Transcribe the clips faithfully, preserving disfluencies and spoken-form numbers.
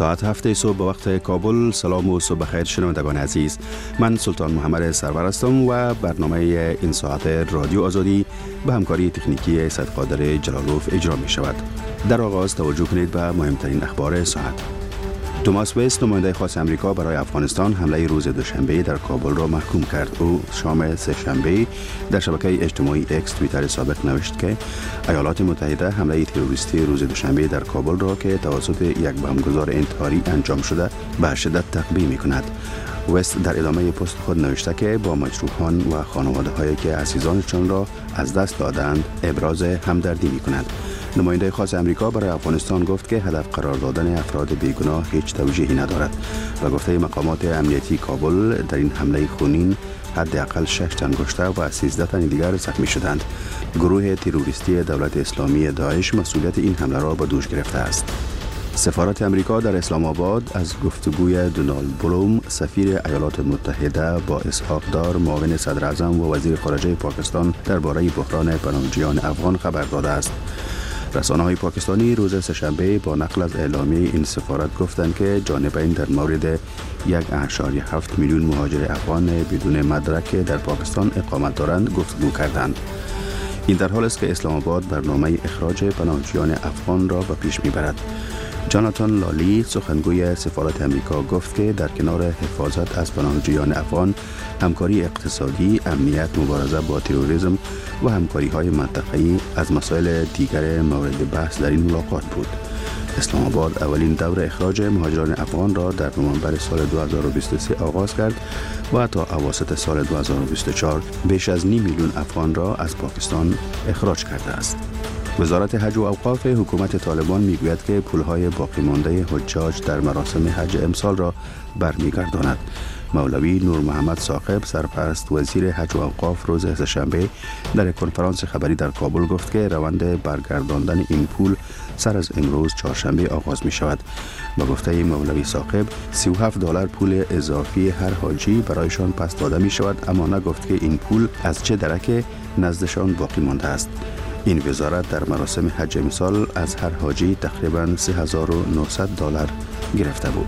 ساعت هفت صبح به وقت کابل. سلام و صبح بخیر شنوندگان عزیز. من سلطان محمد سرور هستم و برنامه این ساعت رادیو آزادی به همکاری تکنیکی صدقادر جلالوف اجرا می شود. در آغاز توجه کنید به مهمترین اخبار ساعت. توماس وست، نماینده خاص امریکا برای افغانستان، حمله روز دوشنبه در کابل را محکوم کرد. او شام سه شنبه در شبکه اجتماعی اکس توییتر سابق نوشت که ایالات متحده حمله تروریستی روز دوشنبه در کابل را که توسط یک بمبگذار انتحاری انجام شده به شدت تقبیح می‌کند. وست در ادامه پست خود نوشته که با مجروحان و خانواده‌هایی که عزیزانشان را از دست دادند ابراز همدردی می‌کند. نماینده خاص امریکا برای افغانستان گفت که هدف قرار دادن افراد بیگناه هیچ توجیهی ندارد و گفته مقامات امنیتی کابل در این حمله خونین حداقل شش تن کشته و سیزده تن دیگر زخمی شدند. گروه تروریستی دولت اسلامی داعش مسئولیت این حمله را به دوش گرفته است. سفارت امریکا در اسلام آباد از گفتگوی دونالد بلوم، سفیر ایالات متحده با اسحاق دار، معاون صدر اعظم و وزیر خارجه پاکستان درباره بحران پناهجویان افغان خبر داده است. رسانه‌های پاکستانی روز سه‌شنبه با نقل از اعلامیه این سفارت گفتند که جانبین در مورد یک اشاری هفت میلیون مهاجر افغان بدون مدرک در پاکستان اقامت دارند گفتگو کردند. این در حالی است که اسلام آباد برنامه اخراج پناهجویان افغان را به پیش میبرد. جاناتان لالی، سخنگوی سفارت امریکا، گفت که در کنار حفاظت از پناهجویان افغان، همکاری اقتصادی، امنیت، مبارزه با تروریسم و همکاری‌های منطقه‌ای از مسائل دیگر مورد بحث در این ملاقات بود. اسلام آباد اولین دور اخراج مهاجران افغان را در نوامبر سال دو هزار و بیست و سه آغاز کرد و تا اواسط سال دو هزار و بیست و چهار بیش از نیم میلیون افغان را از پاکستان اخراج کرده است. وزارت حج و اوقاف حکومت طالبان میگوید که پولهای باقی مانده حجاج در مراسم حج امسال را برمیگرداند. مولوی نور محمد ثاقب، سرپرست وزیر حج و اوقاف، روز سه‌شنبه در کنفرانس خبری در کابل گفت که روند برگرداندن این پول سر از امروز چهارشنبه آغاز می شود. با گفته مولوی ثاقب، سی و هفت دلار پول اضافی هر حاجی برایشان پس داده می شود، اما نگفت که این پول از چه درک نزدشان باقی مانده است. این وزارت در مراسم حج امسال از هر حاجی تقریباً سه هزار و نهصد دلار گرفته بود.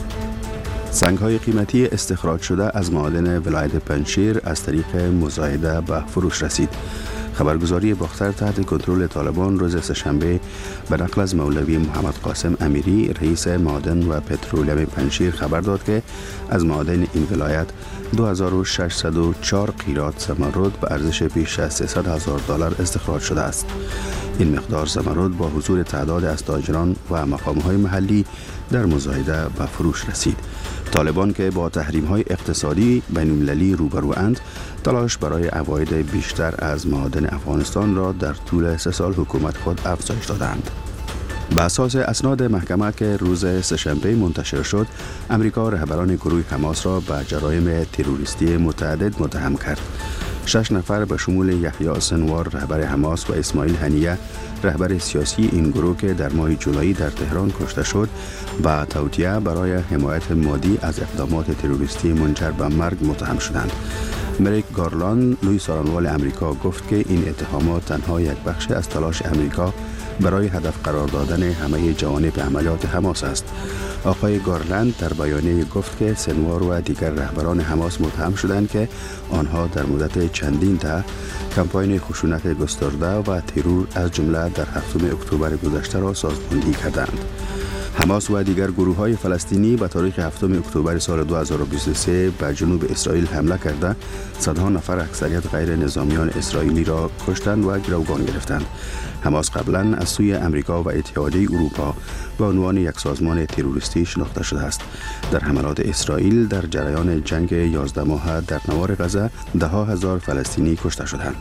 سنگ‌های قیمتی استخراج شده از معادن ولایت پنجشیر از طریق مزایده به فروش رسید. خبرگزاری باختر تحت کنترل طالبان روز سه‌شنبه به نقل از مولوی محمد قاسم امیری، رئیس معادن و پترولیم پنجشیر، خبر داد که از معادن این ولایت دو هزار و ششصد و چهار قیراط زمرد به ارزش بیش از سیصد هزار دلار استخراج شده است. این مقدار زمرد با حضور تعداد از تاجران و مقام‌های محلی در مزایده به فروش رسید. طالبان که با تحریم‌های اقتصادی بین‌المللی روبروند، تلاش برای عواید بیشتر از معادن افغانستان را در طول سه سال حکومت خود افزایش دادند. به اساس اسناد محکمه که روز سه‌شنبه منتشر شد، امریکا رهبران گروه حماس را به جرایم تروریستی متعدد متهم کرد. شش نفر به شمول یحیی سنوار، رهبر حماس، و اسماعیل هنیه، رهبر سیاسی این گروه که در ماه جولای در تهران کشته شد، با توطئه برای حمایت مادی از اقدامات تروریستی منجر به مرگ متهم شدند. مریک گارلند، لوی سارنوال امریکا، گفت که این اتهامات تنها یک بخش از تلاش امریکا برای هدف قرار دادن همه جوانب عملیات حماس است. آقای گارلند در بیانیه گفت که سنوار و دیگر رهبران حماس متهم شدند که آنها در مدت چندین دهه کمپاین خشونت گسترده و ترور از جمله در هفتم اکتبر گذشته را سازماندهی کردند. حماس و دیگر گروه‌های فلسطینی به تاریخ هفتم اکتبر سال دو هزار و بیست و سه به جنوب اسرائیل حمله کرده، صدها نفر اکثریت غیر نظامیان اسرائیلی را کشتند و گروگان گرفتند. حماس قبلا از سوی امریکا و اتحادیه اروپا به عنوان یک سازمان تروریستی شناخته شده است. در حملات اسرائیل در جریان جنگ یازده ماهه در نوار غزه ده ها هزار فلسطینی کشته شدند.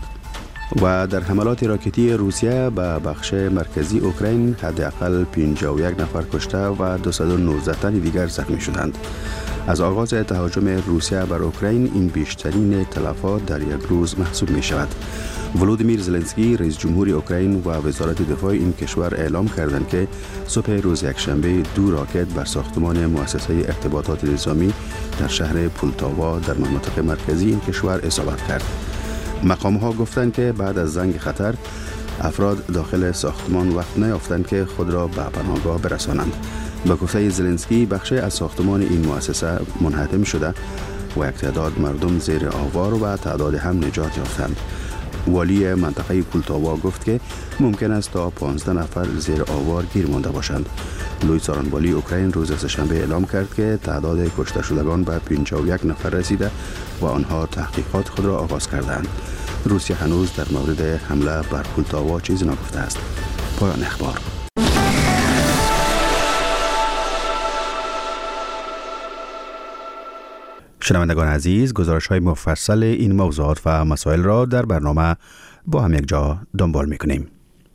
و در حملات راکتی روسیه به بخش مرکزی اوکراین حداقل پنجاه و یک نفر کشته و دویست و نوزده تن دیگر زخمی شدند. از آغاز تهاجم روسیه بر اوکراین این بیشترین تلفات در یک روز محسوب می شود. ولودیمیر زلنسکی، رئیس جمهور اوکراین، و وزارت دفاع این کشور اعلام کردند که صبح روز یکشنبه دو راکت بر ساختمان مؤسسه ارتباطات نظامی در شهر پولتاوا در مناطق مرکزی این کشور اصابت کرد. مقام‌ها گفتند که بعد از زنگ خطر افراد داخل ساختمان وقت نیافتند که خود را به پناهگاه برسانند. به گفته زلنسکی بخشی از ساختمان این مؤسسه منهدم شده و یک تعداد مردم زیر آوار و تعداد هم نجات یافتند. والی منطقه کولتاوا گفت که ممکن است تا پانزده نفر زیر آوار گیر مانده باشند. لوی سارانوالی اوکراین روز سه‌شنبه اعلام کرد که تعداد کشته شدگان به پنجاه و یک نفر رسیده و آنها تحقیقات خود را آغاز کردند. روسیه هنوز در مورد حمله بر کولتاوا چیزی نگفته است. پایان اخبار. شنوندگان عزیز، گزارش‌های مفصل این موضوعات و مسائل را در برنامه با هم یک جا دنبال می‌کنیم.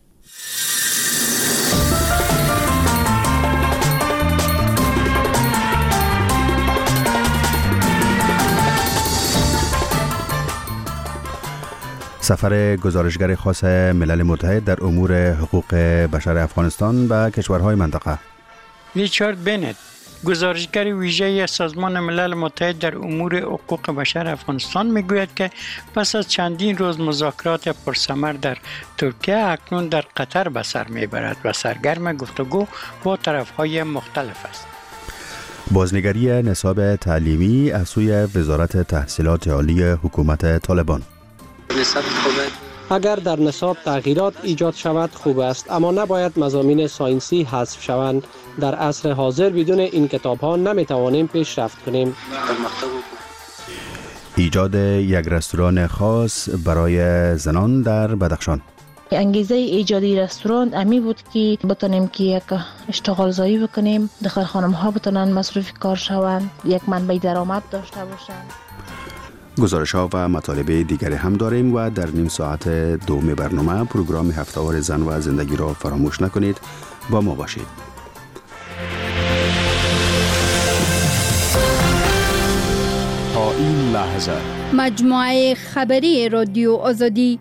سفر گزارشگر خاص ملل متحد در امور حقوق بشر افغانستان به کشورهای منطقه. ریچارد بنت، گزارشگر ویژه سازمان ملل متحد در امور حقوق بشر افغانستان میگوید که پس از چندین روز مذاکرات پرثمر در ترکیه اکنون در قطر به سر میبرد و سرگرم گفتگو با طرفهای مختلف است. بازنگری نصاب تعلیمی از سوی وزارت تحصیلات عالی حکومت طالبان. اگر در نصاب تغییرات ایجاد شود خوب است، اما نباید مضامین ساینسی حذف شوند. در عصر حاضر بدون این کتاب ها نمی توانیم پیشرفت کنیم. ایجاد یک رستوران خاص برای زنان در بدخشان. انگیزه ایجادی رستوران امی بود که بتونیم که یک اشتغال زایی بکنیم، داخل خانم ها بتونن مصروف کار شوند، یک منبع درآمد داشته باشند. گزارش ها و مطالب دیگری هم داریم و در نیم ساعت دوم برنامه پروگرام هفته‌وار زن و زندگی را فراموش نکنید. با ما باشید. تا این لحظه مجموعه خبری رادیو آزادی.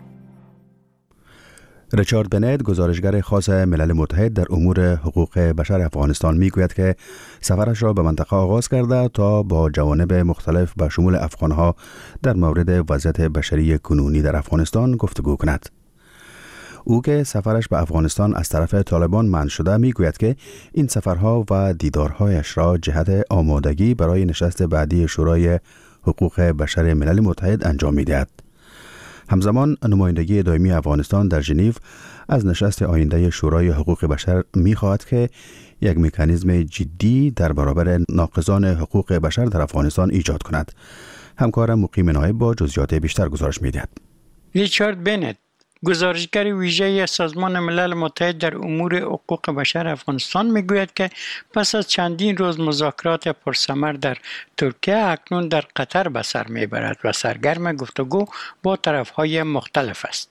ریچارد بنت، گزارشگر خاص ملل متحد در امور حقوق بشر افغانستان میگوید که سفرش را به منطقه آغاز کرده تا با جوانب مختلف به شمول افغانها در مورد وضعیت بشری کنونی در افغانستان گفتگو کند. او که سفرش به افغانستان از طرف طالبان منع شده میگوید که این سفرها و دیدارهایش را جهت آمادگی برای نشست بعدی شورای حقوق بشر ملل متحد انجام میدهد. همزمان نمایندگی دائمی افغانستان در ژنو از نشست آینده شورای حقوق بشر می‌خواهد که یک مکانیزم جدی در برابر ناقضان حقوق بشر در افغانستان ایجاد کند. همکارم مقیم نایب با جزئیات بیشتر گزارش می‌دهد. ریچارد بنت، گزارشگر ویژه سازمان ملل متحد در امور حقوق بشر افغانستان میگوید که پس از چندین روز مذاکرات پرثمر در ترکیه اکنون در قطر به سر میبرد و سرگرم گفتگو با طرفهای مختلف است.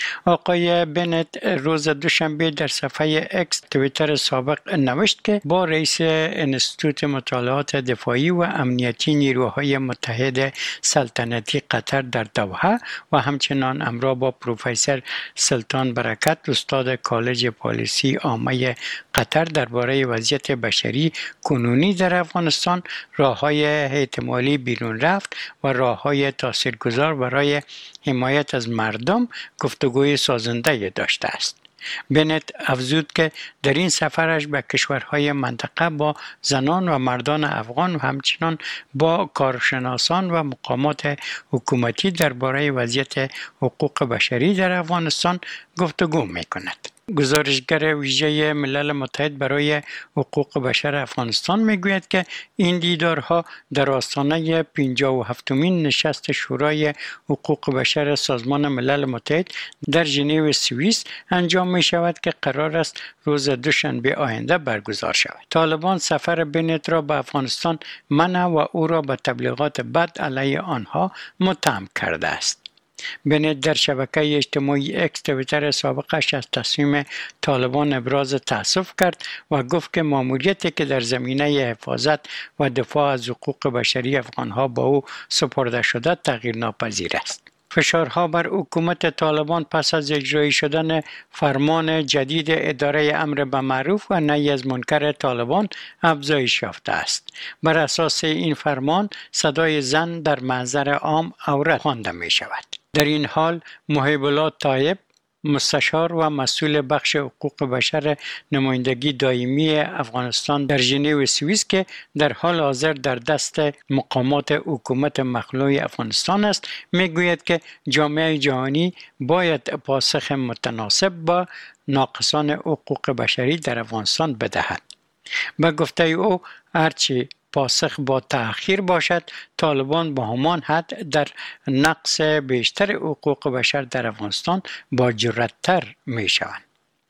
آقای بنت روز دوشنبه در صفحه اکس توییتر سابق نوشت که با رئیس انستیتوت مطالعات دفاعی و امنیتی نیروهای متحد سلطنتی قطر در دوحه و همچنان همراه با پروفسور سلطان برکت استاد کالج پالیسی عامه قطر درباره وضعیت بشری کنونی در افغانستان، راه‌های احتمالی بیرون رفت و راه‌های تاثیرگذار برای حمایت از مردم گفتگوی سازنده داشته است. بنت افزود که در این سفرش به کشورهای منطقه با زنان و مردان افغان و همچنین با کارشناسان و مقامات حکومتی درباره وضعیت حقوق بشری در افغانستان گفتگو می‌کند. گزارشگر ویژه ملل متحد برای حقوق بشر افغانستان میگوید که این دیدارها در آستانه پنجاه و هفتمین نشست شورای حقوق بشر سازمان ملل متحد در ژنو سوئیس انجام می شود که قرار است روز دوشنبه آینده برگزار شود. طالبان سفر بنت را به افغانستان منع و او را به تبلیغات بد علیه آنها متهم کرده است. بنت در شبکه اجتماعی اکس توییتر سابقش از تصمیم طالبان ابراز تأسف کرد و گفت که ماموریتی که در زمینه حفاظت و دفاع از حقوق بشری افغانها با او سپرده شده تغییر ناپذیر است. فشارها بر حکومت طالبان پس از اجرایی شدن فرمان جدید اداره امر به معروف و نهی از منکر طالبان افزایش یافته است. بر اساس این فرمان صدای زن در محضر عام عورت خوانده می شود. در این حال محب الله طایب، مستشار و مسئول بخش حقوق بشر نمایندگی دائمی افغانستان در ژنو سوئیس که در حال حاضر در دست مقامات حکومت مخلوع افغانستان است، میگوید که جامعه جهانی باید پاسخ متناسب با ناقصان حقوق بشری در افغانستان بدهد. به گفته او هرچی پاسخ با تأخیر باشد، طالبان با همان حد در نقص بیشتر حقوق بشر در افغانستان با جرأت‌تر می شوند.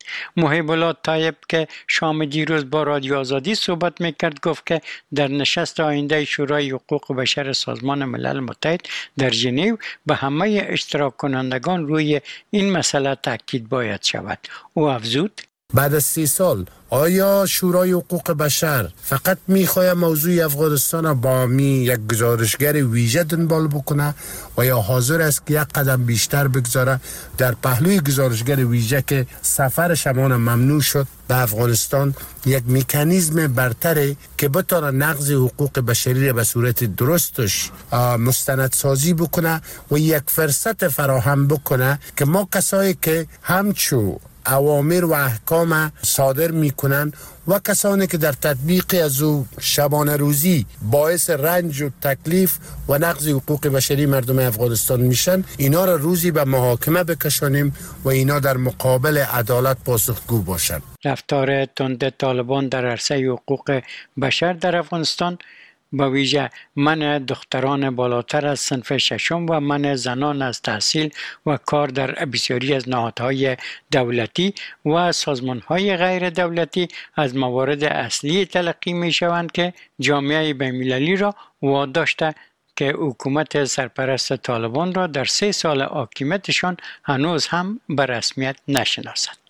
محب الله طیب که شام دیروز با رادیو آزادی صحبت میکرد گفت که در نشست آینده شورای حقوق بشر سازمان ملل متحد در ژنو به همه اشتراک کنندگان روی این مسئله تاکید باید شود. او افزود: بعد از سی سال آیا شورای حقوق بشر فقط میخواه موضوع افغانستان با می یک گزارشگر ویژه دنبال بکنه و یا حاضر است که یک قدم بیشتر بگذاره در پهلوی گزارشگر ویژه که سفر شمان ممنوع شد به افغانستان یک مکانیزم برتره که بتونه نقض حقوق بشری را به صورت درستش مستندسازی بکنه و یک فرصت فراهم بکنه که ما کسایی که همچو اوامر و احکام صادر میکنن و کسانی که در تطبیق از او شبانه روزی باعث رنج و تکلیف و نقض حقوق بشری مردم افغانستان میشن، اینا را روزی به محاکمه بکشانیم و اینا در مقابل عدالت پاسخگو باشن. رفتار تند طالبان در عرصه حقوق بشر در افغانستان، با ویژه منع دختران بالاتر از صنف ششم و منع زنان از تحصیل و کار در بسیاری از نهادهای دولتی و سازمانهای غیر دولتی از موارد اصلی تلقی می شوند که جامعه بین‌المللی را واداشته که حکومت سرپرست طالبان را در سه سال حاکمیتشان هنوز هم به رسمیت نشناسد.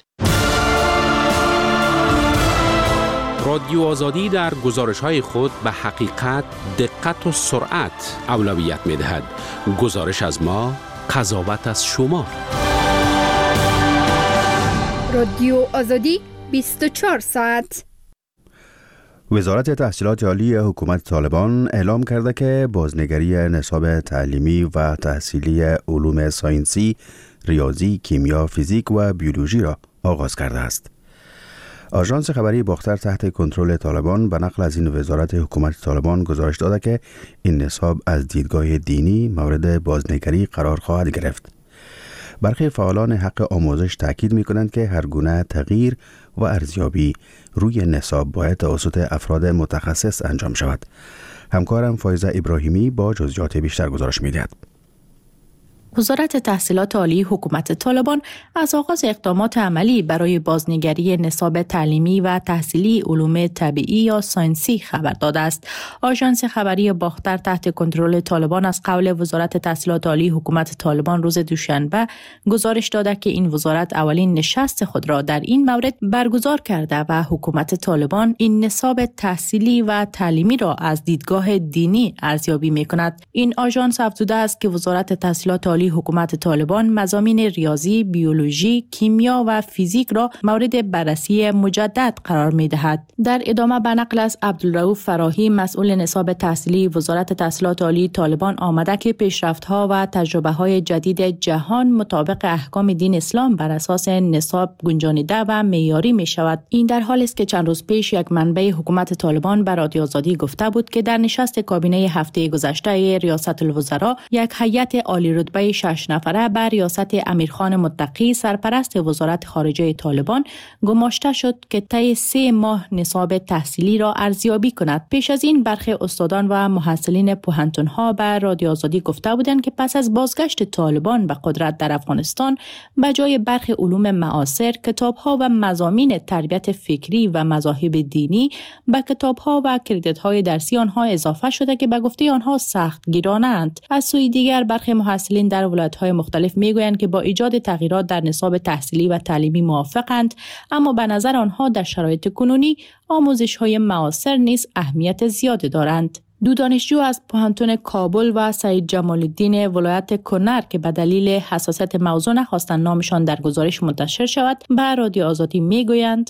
رادیو آزادی در گزارش‌های خود به حقیقت، دقت و سرعت اولویت می‌دهد. گزارش از ما، قضاوت از شما. رادیو آزادی بیست و چهار ساعت. وزارت تحصیلات عالی حکومت طالبان اعلام کرده که بازنگری نصاب تعلیمی و تحصیلی علوم ساینسی، ریاضی، کیمیا، فیزیک و بیولوژی را آغاز کرده است. آژانس خبری باختر تحت کنترل طالبان به نقل از این وزارت حکومت طالبان گزارش داده که این نصاب از دیدگاه دینی مورد بازنگری قرار خواهد گرفت. برخی فعالان حق آموزش تاکید می کنند که هر گونه تغییر و ارزیابی روی نصاب باید توسط افراد متخصص انجام شود. همکارم فایزه ابراهیمی با جزئیات بیشتر گزارش می دهد. وزارت تحصیلات عالی حکومت طالبان از آغاز اقدامات عملی برای بازنگری نصاب تعلیمی و تحصیلی علوم طبیعی یا ساینسی خبر داده است. آژانس خبری باختر تحت کنترل طالبان از قول وزارت تحصیلات عالی حکومت طالبان روز دوشنبه گزارش داده که این وزارت اولین نشست خود را در این مورد برگزار کرده و حکومت طالبان این نصاب تحصیلی و تعلیمی را از دیدگاه دینی ارزیابی می‌کند. این آژانس افزوده است که وزارت تحصیلات عالی حکومت طالبان مضامین ریاضی، بیولوژی، کیمیا و فیزیک را مورد بررسی مجدد قرار می‌دهد. در ادامه به نقل از عبدالرؤوف فراهی مسئول نصاب تحصیلی وزارت تحصیلات عالی طالبان آمده که پیشرفت‌ها و تجربه‌های جدید جهان مطابق احکام دین اسلام بر اساس نصاب گنجانیده و معیاری می‌شود. این در حالی است که چند روز پیش یک منبع حکومت طالبان بر رادیو آزادی گفته بود که در نشست کابینه هفته گذشته ریاست الوزراء یک هیئت عالی رتبه شش نفره بر ریاست امیرخان متقی سرپرست وزارت خارجه طالبان گماشته شد که طی سه ماه نصاب تحصیلی را ارزیابی کند. پیش از این برخی استادان و محصلین پوهنتون‌ها بر رادیو آزادی گفته بودند که پس از بازگشت طالبان به قدرت در افغانستان به جای برخی علوم معاصر، کتاب‌ها و مضامین تربیت فکری و مذاهب دینی به کتاب‌ها و کردیت‌های درسی آنها اضافه شده که به گفته آنها سخت گرانند. از سوی دیگر برخی محصلین در ولایت‌های مختلف میگویند که با ایجاد تغییرات در نصاب تحصیلی و تعلیمی موافقند، اما به نظر آنها در شرایط کنونی آموزش‌های معاصر نیز اهمیت زیادی دارند. دو دانشجو از پوهنتون کابل و سعید جمال الدین ولایت کنر که به دلیل حساسیت موضوع نخواستند نامشان در گزارش منتشر شود به رادیو آزادی میگویند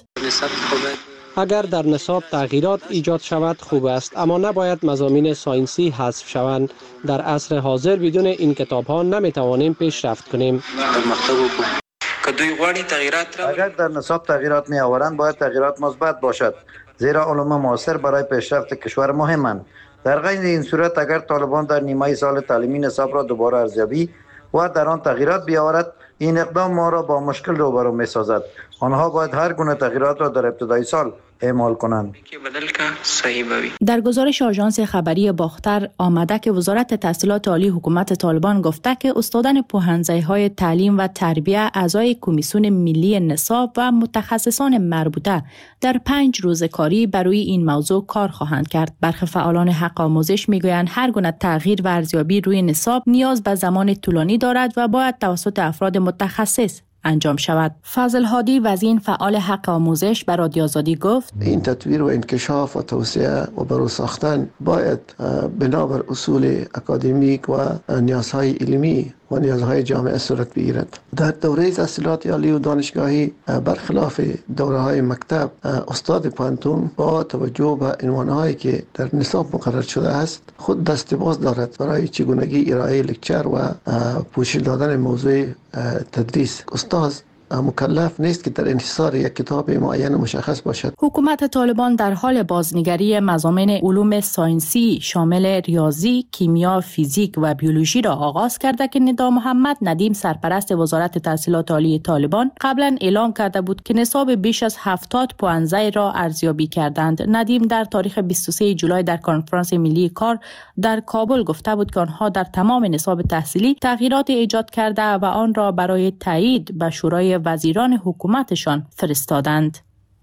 اگر در نصاب تغییرات ایجاد شود خوب است، اما نباید مضامین ساینسی حذف شوند. در عصر حاضر بدون این کتاب ها نمی توانیم پیشرفت کنیم. که دوی غواړي تغییرات را اگر در نصاب تغییرات می آورند باید تغییرات مثبت باشد، زیرا علوم معاصر برای پیشرفت کشور مهمند. در غیر این صورت اگر طالبان در نیمه سال تعلیمی نصاب را دوباره ارزیابی و در آن تغییرات بیاورد، این اقدام ما را با مشکل روبرو می سازد. آنها باید هر گونه تغییرات را در ابتدای سال اعمال کنند. در گزارش آژانس خبری باختر آمده که وزارت تحصیلات عالی حکومت طالبان گفته که استادان پوهنځی‌های تعلیم و تربیه اعضای کمیسیون ملی نصاب و متخصصان مربوطه در پنج روز کاری برای این موضوع کار خواهند کرد. برخی فعالان حق آموزش میگویند هر گونه تغییر و ارزیابی روی نصاب نیاز به زمان طولانی دارد و باید توسط افراد متخصص انجام شود. فضل هادی وزیر فعال حق آموزش به رادیو آزادی گفت این تطویر و انکشاف و توسعه و برو ساختن باید بنابر اصول اکادمیک و نیازهای علمی و نیازهای جامعه صورت بگیرد. در دوره تحصیلات عالی و دانشگاهی برخلاف دوره‌های مکتب، استاد پانتون با توجه به عنوانهایی که در نصاب مقرر شده است خود دست باز دارد برای چگونگی ارائه لکچر و پوشش دادن موضوع تدریس. استاد مکلف نیست که در انحصار یک کتاب معین مشخص باشد. حکومت طالبان در حال بازنگری مضامین علوم ساینسی شامل ریاضی، کیمیا، فیزیک و بیولوژی را آغاز کرده که ندا محمد ندیم سرپرست وزارت تحصیلات عالی طالبان قبلا اعلام کرده بود که نصاب بیش از هفتاد پوهنځی را ارزیابی کردند. ندیم در تاریخ بیست و سوم جولای در کنفرانس ملی کار در کابل گفته بود که آنها در تمام نصاب تحصیلی تغییرات ایجاد کرده و آن را برای تایید به شورای وزیران حکومتشان فرستادند.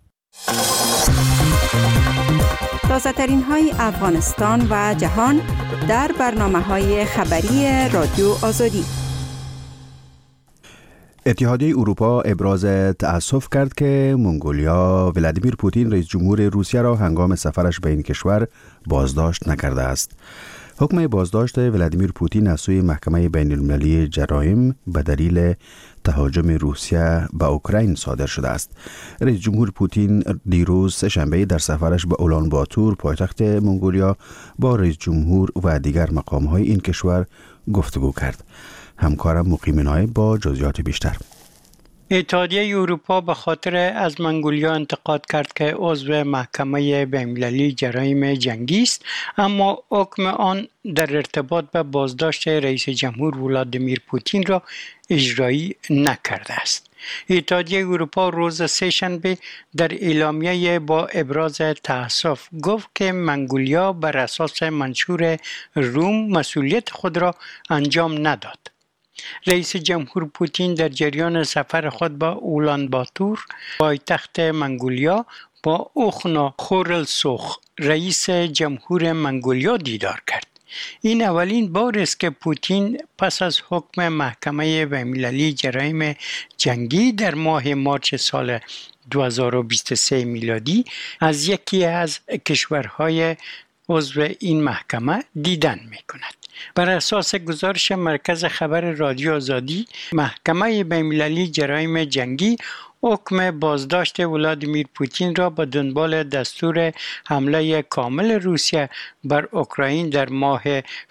تازه ترین های افغانستان و جهان در برنامه های خبری رادیو آزادی. اتحادیه اروپا ابراز تأسف کرد که منگولیا ولادیمیر پوتین رئیس جمهور روسیه را هنگام سفرش به این کشور بازداشت نکرده است. حکم بازداشت ولادیمیر پوتین از سوی محکمه بین المللی جرایم به دلیل تهاجم روسیه به اوکراین صادر شده است. رئیس جمهور پوتین دیروز سه‌شنبه در سفرش به اولان باتور پایتخت منگولیا با رئیس جمهور و دیگر مقام‌های این کشور گفتگو کرد. همکارم مقیم نایب با جزئیات بیشتر. اتحادیه اروپا به خاطر از منگولیا انتقاد کرد که عضو محکمه بین‌المللی جرایم جنگی است، اما حکم آن در ارتباط به بازداشت رئیس جمهور ولادیمیر پوتین را اجرایی نکرده است. اتحادیه اروپا روز سه‌شنبه در اعلامیه با ابراز تأسف گفت که منگولیا بر اساس منشور روم مسئولیت خود را انجام نداد. رئیس جمهور پوتین در جریان سفر خود با اولان باتور پایتخت منگولیا با اوخنا خورلسوخ رئیس جمهور منگولیا دیدار کرد. این اولین بار است که پوتین پس از حکم محکمه بین‌المللی جرایم جنگی در ماه مارس سال دو هزار و بیست و سه میلادی از یکی از کشورهای عضو این محکمه دیدن می کند. بر اساس گزارش مرکز خبر رادیو آزادی، محکمه بین‌المللی جرایم جنگی حکم بازداشت ولادیمیر پوتین را به دنبال دستور حمله کامل روسیه بر اوکراین در ماه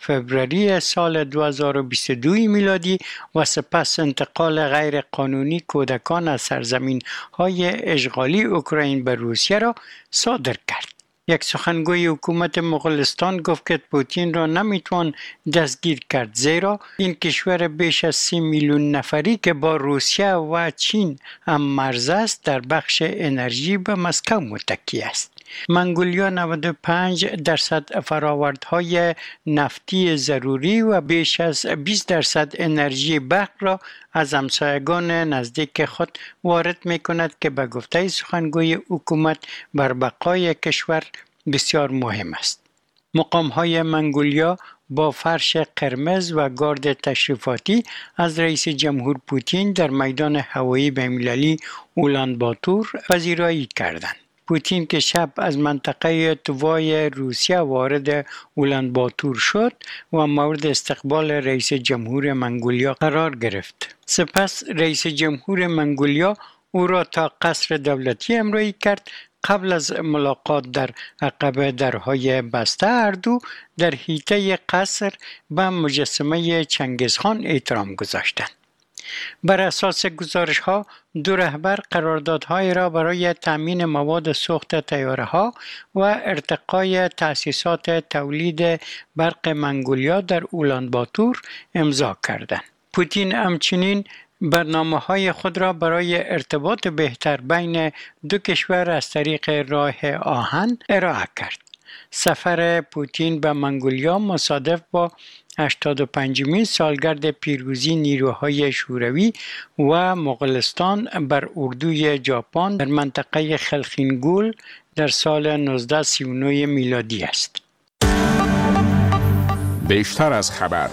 فوریه سال دو هزار و بیست و دو میلادی و سپس انتقال غیر قانونی کودکان از سرزمین‌های اشغالی اوکراین به روسیه را صادر کرد. یک سخنگوی حکومت مغولستان گفت که پوتین را نمیتوان دستگیر کرد، زیرا این کشور بیش از سی میلیون نفری که با روسیه و چین هم مرز است در بخش انرژی به مسکو متکی است. منگولیا نود و پنج درصد فرآوردهای نفتی ضروری و بیش از بیست درصد انرژی برق را از همسایگان نزدیک خود وارد می کند که به گفته سخنگوی حکومت بر بقای کشور بسیار مهم است. مقام‌های منگولیا با فرش قرمز و گارد تشریفاتی از رئیس جمهور پوتین در میدان هوایی بین‌المللی اولان باتور پذیرایی کردند. پوتین که شب از منطقه توای روسیه وارد اولان باتور شد و مورد استقبال رئیس جمهور منگولیا قرار گرفت. سپس رئیس جمهور منگولیا او را تا قصر دولتی همراهی کرد. قبل از ملاقات در عقب درهای بسته هر دو در حیطه قصر به مجسمه چنگیزخان احترام گذاشتند. بر اساس گزارش ها دو رهبر قراردادهای را برای تامین مواد سوخت طیاره ها و ارتقای تأسیسات تولید برق منگولیا در اولانباتور امضا کردند. پوتین همچنین برنامه های خود را برای ارتباط بهتر بین دو کشور از طریق راه آهن ارائه کرد. سفر پوتین به منگولیا مصادف با هشتاد و پنجمین سالگرد پیروزی نیروهای شوروی و مغولستان بر اردوی ژاپن در منطقه خلخینگول در سال نوزده سی و نه میلادی است. بیشتر از خبر.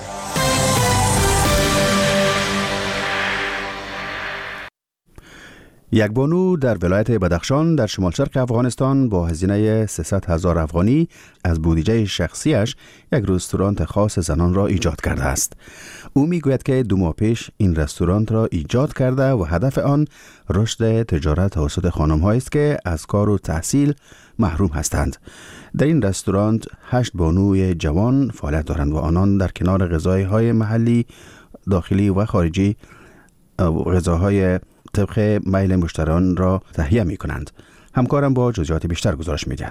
یک بانو در ولایت بدخشان در شمال شرق افغانستان با هزینه سیصد هزار افغانی از بودجه شخصیش یک رستوران خاص زنان را ایجاد کرده است. او میگوید که دو ماه پیش این رستوران را ایجاد کرده و هدف آن رشد تجارت توسط خانم‌هایی است که از کار و تحصیل محروم هستند. در این رستوران هشت بانوی جوان فعالیت دارند و آنان در کنار غذاهای محلی، داخلی و خارجی غذاهای طبق میل مشتریان را تهیه می کنند. همکارم با جزئیات بیشتر گزارش می دهد.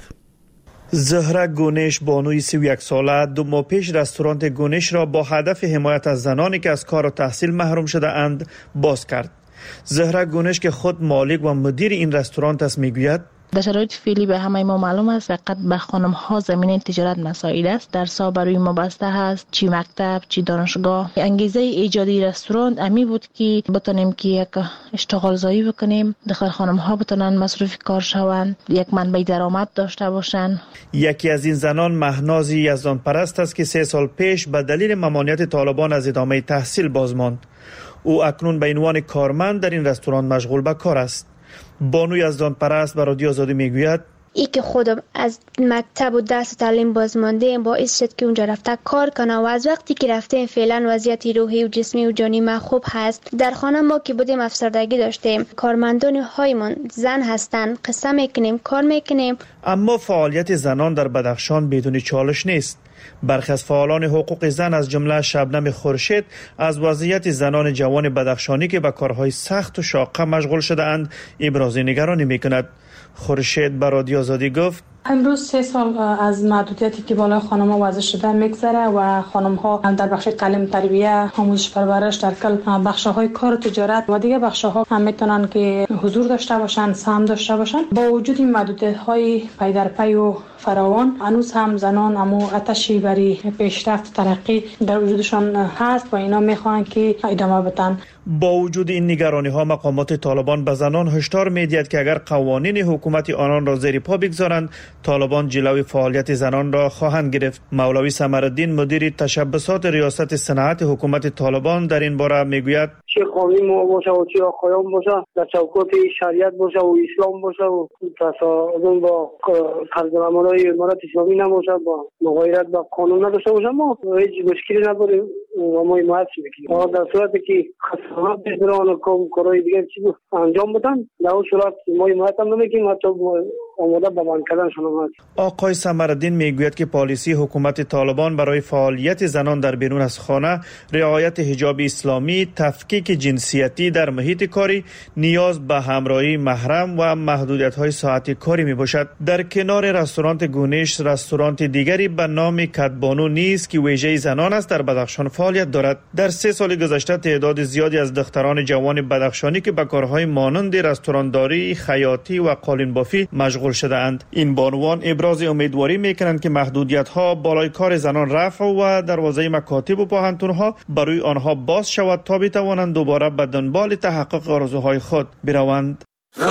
زهره گونش بانوی سی و یک ساله دو ماه پیش رستوران گونش را با هدف حمایت از زنانی که از کار و تحصیل محروم شده اند باز کرد. زهره گونش که خود مالک و مدیر این رستوران است میگوید در شرایط فعلی به همه ما معلوم است فقط به خانم ها زمینه تجارت مساعد است. در سا برای ما بسته هست، چی مکتب چی دانشگاه. انگیزه ایجادی رستوران امی بود که بتونیم که یک اشتغال زایی بکنیم، داخل خانم ها بتونن مصروف کار شوند، یک منبع درآمد داشته باشند. یکی از این زنان مهناز یزدان پرست است که سه سال پیش به دلیل ممانعت طالبان از ادامه تحصیل باز ماند. او اکنون به عنوان کارمند در این رستوران مشغول به کار است. بانو یزدان پرست به رادیو آزادی میگوید ای که خودم از مکتب و درس تعلیم باز مانده باعث شد که اونجا رفته کار کنم و از وقتی که رفتیم فعلا وضعیت روحی و جسمی و جانی ما خوب هست. در خانه ما که بودیم افسردگی داشتیم، کارمندان هایمان زن هستند، قصه میکنیم، کار میکنیم. اما فعالیت زنان در بدخشان بدون چالش نیست. برخی از فعالان حقوق زن از جمله شبنم خورشید از وضعیت زنان جوان بدخشانی که به کارهای سخت و شاقه مشغول شده اند ابراز نگرانی میکند. خورشید به رادیو آزادی گفت امروز سه سال از محدودیتی که بالای خانم‌ها وضع شده میگذره و خانم‌ها در بخش تعلیم تربیت، آموزش پرورش در کل بخش‌های کار و تجارت و دیگه بخش‌ها هم میتونن که حضور داشته باشن، سهم داشته باشن. با وجود این محدودیت‌های پی در پی و فراوان هنوز هم زنان اما آتشی برای پیشرفت و ترقی در وجودشان هست و اینا میخوان که ادامه بدن. با وجود این نگرانی‌ها مقامات طالبان به زنان هشدار می‌دهد که اگر قوانین حکومت آنان را زیر پا بگذارند طالبان جلوی فعالیت زنان را خواهند گرفت. مولوی سمرالدین مدیر تشبسات ریاست صنعت حکومت طالبان در این باره میگوید چه قانون باشه و چه آقایان باشه در چوکات شریعت باشه و اسلام باشه و تصادم با طرز عملای امارت اسلامی نباشه، با مغایرت با قانون نداشته باشه، ما هیچ مشکلی نداریم و ما حمایت میکنیم. در صورتی که خسارت بزران و کارهای دیگر چیزی انجام بدن در اون صورت ما حمایت هم نمیکنیم، حتی آماده به بند کردن شما. آقای سمرالدین میگوید که پالیسی حکومت طالبان برای فعالیت زنان در بیرون از خانه، رعایت حجاب اسلامی، تفکیک جنسیتی در محیط کاری، نیاز به همراهی محرم و محدودیت‌های ساعتی کاری میباشد. در کنار رستوران گونش، رستوران دیگری به نام کدبانو نیز که ویژه زنان است در بدخشان فعالیت دارد. در سه سال گذشته تعداد زیادی از دختران جوان بدخشانی که به کارهای مانند رستورانداری، خیاطی و قالین بافی مشغول شده اند. این بانوان ابراز امیدواری میکنند که محدودیت‌ها بالای کار زنان رفع و دروازه مکاتب و پوهنتون‌ها برای آنها باز شود تا بتوانند دوباره به دنبال تحقق آرزوهای خود بروند.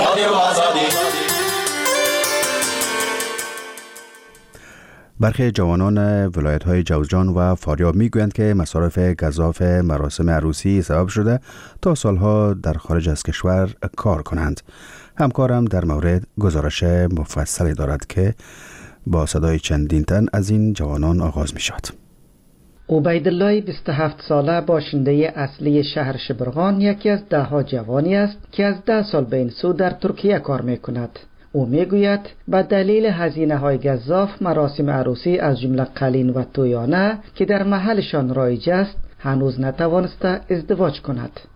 برخی جوانان ولایت‌های جوزجان و فاریاب میگویند که مصارف گزاف مراسم عروسی سبب شده تا سالها در خارج از کشور کار کنند. همکارم در مورد گزارش مفصلی دارد که با صدای چندین تن از این جوانان آغاز می شود. عبیدالله بیست و هفت ساله باشنده اصلی شهر شبرغان یکی از ده ها جوانی است که از ده سال به این سو در ترکیه کار می کند. او می گوید به دلیل هزینه های گزاف مراسم عروسی از جمله قلین و تویانه که در محلشان رایج است هنوز نتوانسته ازدواج کند.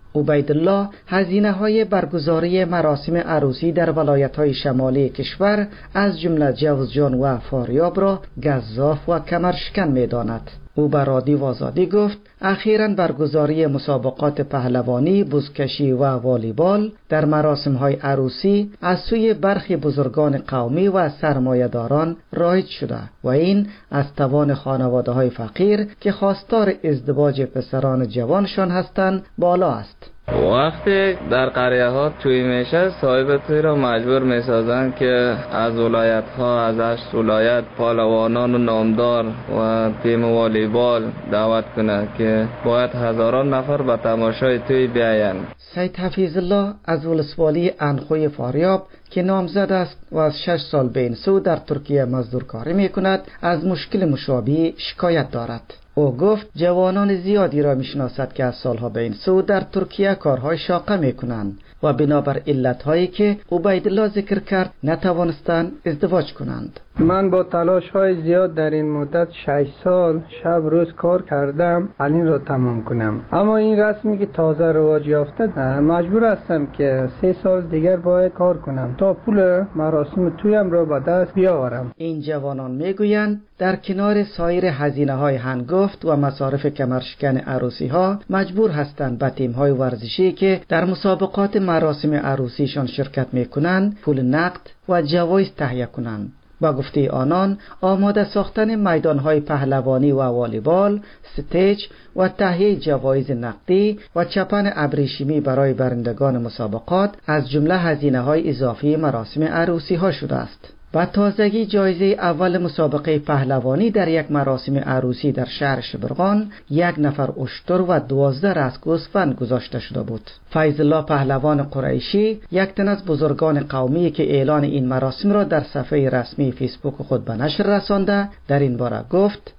عبیدالله هزینه های برگزاری مراسم عروسی در ولایت های شمالی کشور از جمله جوزجان و فاریاب را گزاف و کمرشکن می داند. او به رادیو آزادی گفت اخیراً برگزاری مسابقات پهلوانی، بزکشی و والیبال در مراسم های عروسی از سوی برخی بزرگان قومی و سرمایه‌داران رایج شده و این از توان خانواده های فقیر که خواستار ازدواج پسران جوانشان هستند بالا است. وقتی در قریه ها توی میشه صاحب توی را مجبور میسازن که از ولایت ها از هشت ولایت پهلوانان و نامدار و تیم والیبال دعوت کنه که باید هزاران نفر به تماشای توی بیاین. سید حفیظ الله از ولسوالی انخوی فاریاب که نامزد است و از شش سال به این سو در ترکیه مزدور کاری می کند از مشکل مشابه شکایت دارد. او گفت جوانان زیادی را میشناسد که از سالها به این سو در ترکیه کارهای شاقه میکنند و بنابر علتهایی که عبیدالله ذکر کرد نتوانستند ازدواج کنند. من با تلاش های زیاد در این مدت شش سال شب روز کار کردم این را تمام کنم، اما این رسمی که تازه رواج یافته مجبور هستم که سه سال دیگر باید کار کنم تا پول مراسم تویم را به دست بیاورم. این جوانان میگویند در کنار سایر هزینه های هنگفت و مصارف کمرشکن عروسی ها مجبور هستند به تیم های ورزشی که در مسابقات مراسم عروسیشان شرکت میکنند پول نقد و جوایز تهیه کنند. با گفته آنان آماده ساختن میدانهای پهلوانی و والیبال، ستیج و تهیه جوایز نقدی و چپن ابریشمی برای برندگان مسابقات از جمله هزینه های اضافی مراسم عروسی ها شده است. و تازگی جایزه اول مسابقه پهلوانی در یک مراسم عروسی در شهر شبرغان یک نفر اشتر و دوازده رأس گوسفند گذاشته شده بود. فیض الله پهلوان قریشی یک تن از بزرگان قومی که اعلان این مراسم را در صفحه رسمی فیسبوک خود به نشر رسانده در این باره گفت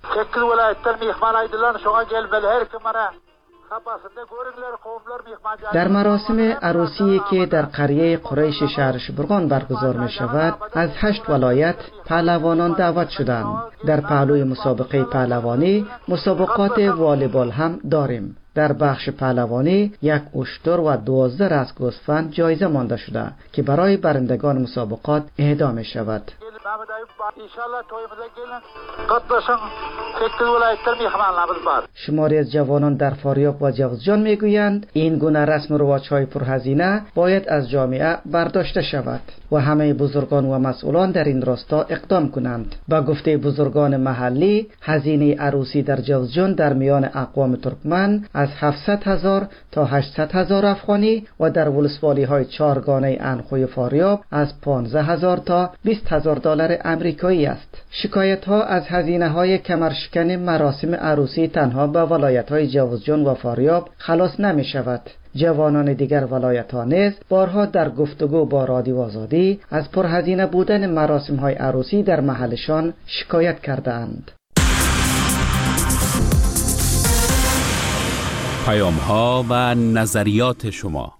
در مراسم عروسی که در قریه قریش شهر شبرغان برگزار می شود از هشت ولایت پهلوانان دعوت شدند. در پهلوی مسابقه پهلوانی مسابقات والیبال هم داریم. در بخش پهلوانی یک اشتر و دوازده رأس گوسفند جایزه مانده شده که برای برندگان مسابقات اهدا می شود. شماری از جوانان در فاریاب و جوزجان میگویند این گونه رسم و رواج‌های پرهزینه باید از جامعه برداشته شود و همه بزرگان و مسئولان در این راستا اقدام کنند. با گفته بزرگان محلی هزینه عروسی در جوزجان در میان اقوام ترکمن از هفتصد هزار تا هشتصد هزار افغانی و در ولسوالی های چهارگانه انخوی فاریاب از پانزده هزار تا بیست هزار دلار امریکایی است. شکایت ها از هزینه های کمرشکن مراسم عروسی تنها به ولایت های جوزجان و فاریاب خلاص نمی شود. جوانان دیگر ولایت ها نیز بارها در گفتگو با رادیو آزادی از پرهزینه بودن مراسم های عروسی در محلشان شکایت کرده اند. پیام ها و نظریات شما.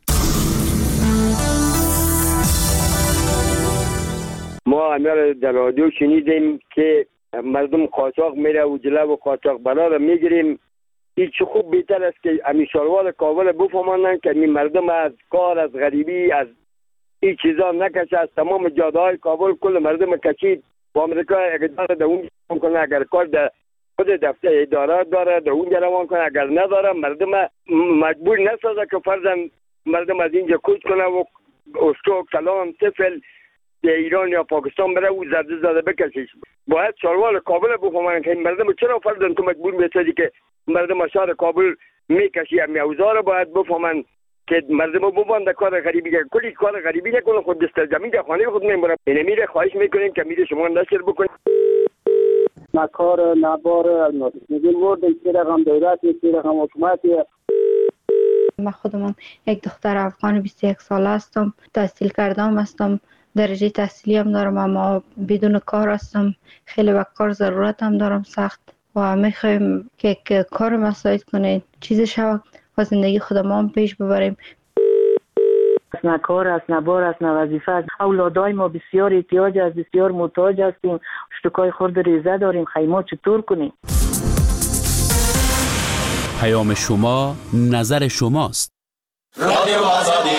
ما امیر در رادیو شنیدیم که مردم قاچاق میره و جلو و قاچاق برا را میگیریم. این چه خوب بهتر است که امیشالوار کابل بفهمانن که این مردم از کار، از غریبی، از این چیزا نکشه. از تمام جاده های کابل کل مردم کشید و امریکا اقدار در اونجا کنه. اگر کار در خود دفتر اداره داره در اونجا روان کنه، اگر نداره مردم مجبور نسازه که فرضاً مردم از اینجا کوچ کنه و استو کلان طفل در ایران یا پاکستان بره و زرده زده بکشیش. باید شالوار کابل بفهمن که این مردم چرا فرضاً تو مجبور میسازی که مردم شهر کابل میکشی. امی اوزار باید بفهمن که مردم ببند کار غریبی که کلی کار غریبی نکنه، خود دست زمین در خانه خود میبرن. اینه میره خواهش میکنیم که میره شما نشر بکنید. نکار نبار الماس میگیم مورد این رقم دولت این رقم حکومت. من خودم یک دختر افغان بیست و یک ساله هستم، تحصیل کردم هستم، درجه تحصیلی هم دارم، اما بدون کار هستم. خیلی به کار ضرورت هم دارم سخت و میخوایم که کار مساعد کنید، چیز شود و زندگی خودمان هم پیش ببریم. نه کار است، نه بار است، نه وظیفه است. اولادای ما بسیار احتیاج است، بسیار محتاج هستیم. اشتکای خورد ریزه داریم، خیمه چطور کنیم؟ پیام شما نظر شماست. رادیو آزادی.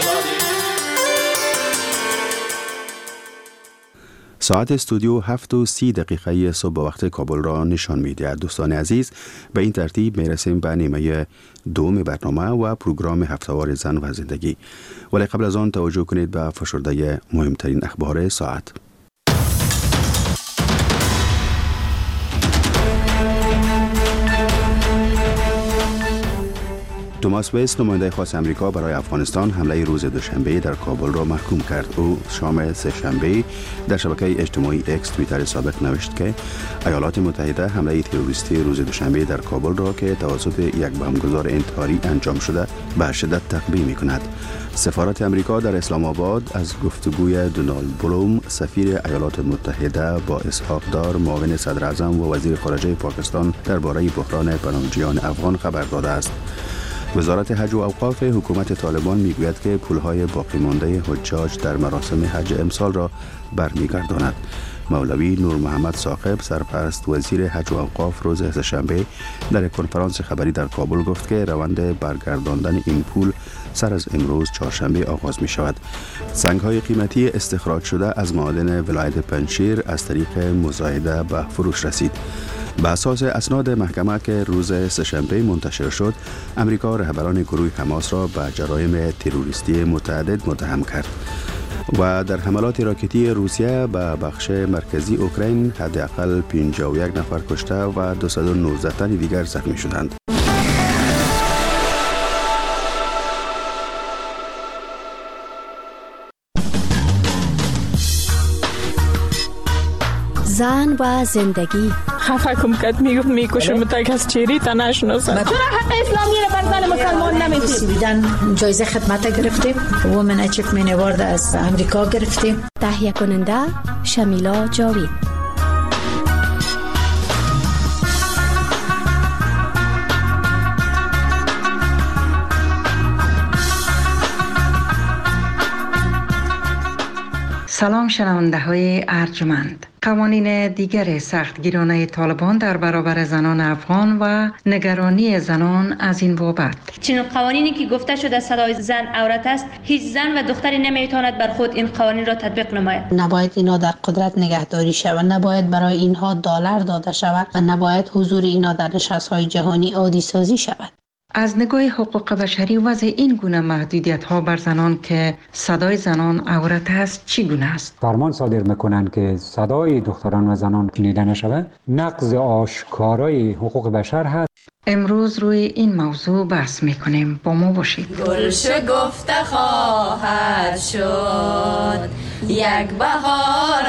ساعت استودیو هفت و سی دقیقه صبح به وقت کابل را نشان می‌دهد. دوستان عزیز، به این ترتیب میرسیم به نیمه دوم برنامه و پروگرام هفته‌وار زن و زندگی. ولی قبل از آن توجه کنید به فشرده مهمترین اخبار ساعت. توماس ویست، نماینده خاص امریکا برای افغانستان، حمله روز دوشنبه در کابل را محکوم کرد. او شام سه‌شنبه در شبکه اجتماعی اکس توییتر سابق نوشت که ایالات متحده حمله تروریستی روز دوشنبه در کابل را که توسط یک بمبگذار انتحاری انجام شده به شدت تقبیح می‌کند. سفارت امریکا در اسلام آباد از گفتگوی دونالد بلوم، سفیر ایالات متحده با اسحاق دار، معاون صدر اعظم و وزیر خارجه پاکستان درباره بحران پناهجویان افغان خبر داده است. وزارت حج و اوقاف حکومت طالبان میگوید که پولهای باقی مانده حجاج در مراسم حج امسال را برمیگرداند. مولوی نور محمد ثاقب، سرپرست وزیر حج و اوقاف، روز سه‌شنبه در کنفرانس خبری در کابل گفت که روند برگرداندن این پول سر از امروز چهارشنبه آغاز می شود. سنگ‌های قیمتی استخراج شده از معادن ولایت پنجشیر از طریق مزایده به فروش رسید. به اساس اسناد محکمه که روز سه‌شنبه منتشر شد، امریکا رهبران گروه حماس را به جرایم تروریستی متعدد متهم کرد و در حملات راکتی روسیه به بخش مرکزی اوکراین حداقل پنجاه و یک نفر کشته و دویست و نوزده تن دیگر زخمی شدند. زن و زندگی. خفه کم کد میگفت میکشم تک از چیری تا نشناسم. چرا حق اسلامی را بر زن مسلمان نمیدید؟ بیدن جایزه خدمت گرفتیم. وومن اچیومنت اوارد از امریکا گرفتیم. تهیه کننده شمیلا جاوید. سلام شنونده های ارجمند. قوانین دیگر سختگیرانه طالبان در برابر زنان افغان و نگرانی زنان از این بابت. چنین قوانینی که گفته شده صدای زن عورت است، هیچ زن و دختری نمیتواند بر خود این قوانین را تطبیق نماید. نباید اینا در قدرت نگهداری شود، نباید برای اینها دلار داده شود و نباید حضور اینا در نشست‌های جهانی عادی سازی شود. از نگاه حقوق بشری وضع این گونه محدودیت ها بر زنان که صدای زنان عورت است چی گونه است؟ فرمان صادر میکنند که صدای دختران و زنان شنیده نشود نقض آشکارای حقوق بشر هست. امروز روی این موضوع بحث میکنیم، با ما باشید. گل شکفته خواهد شد یک بهار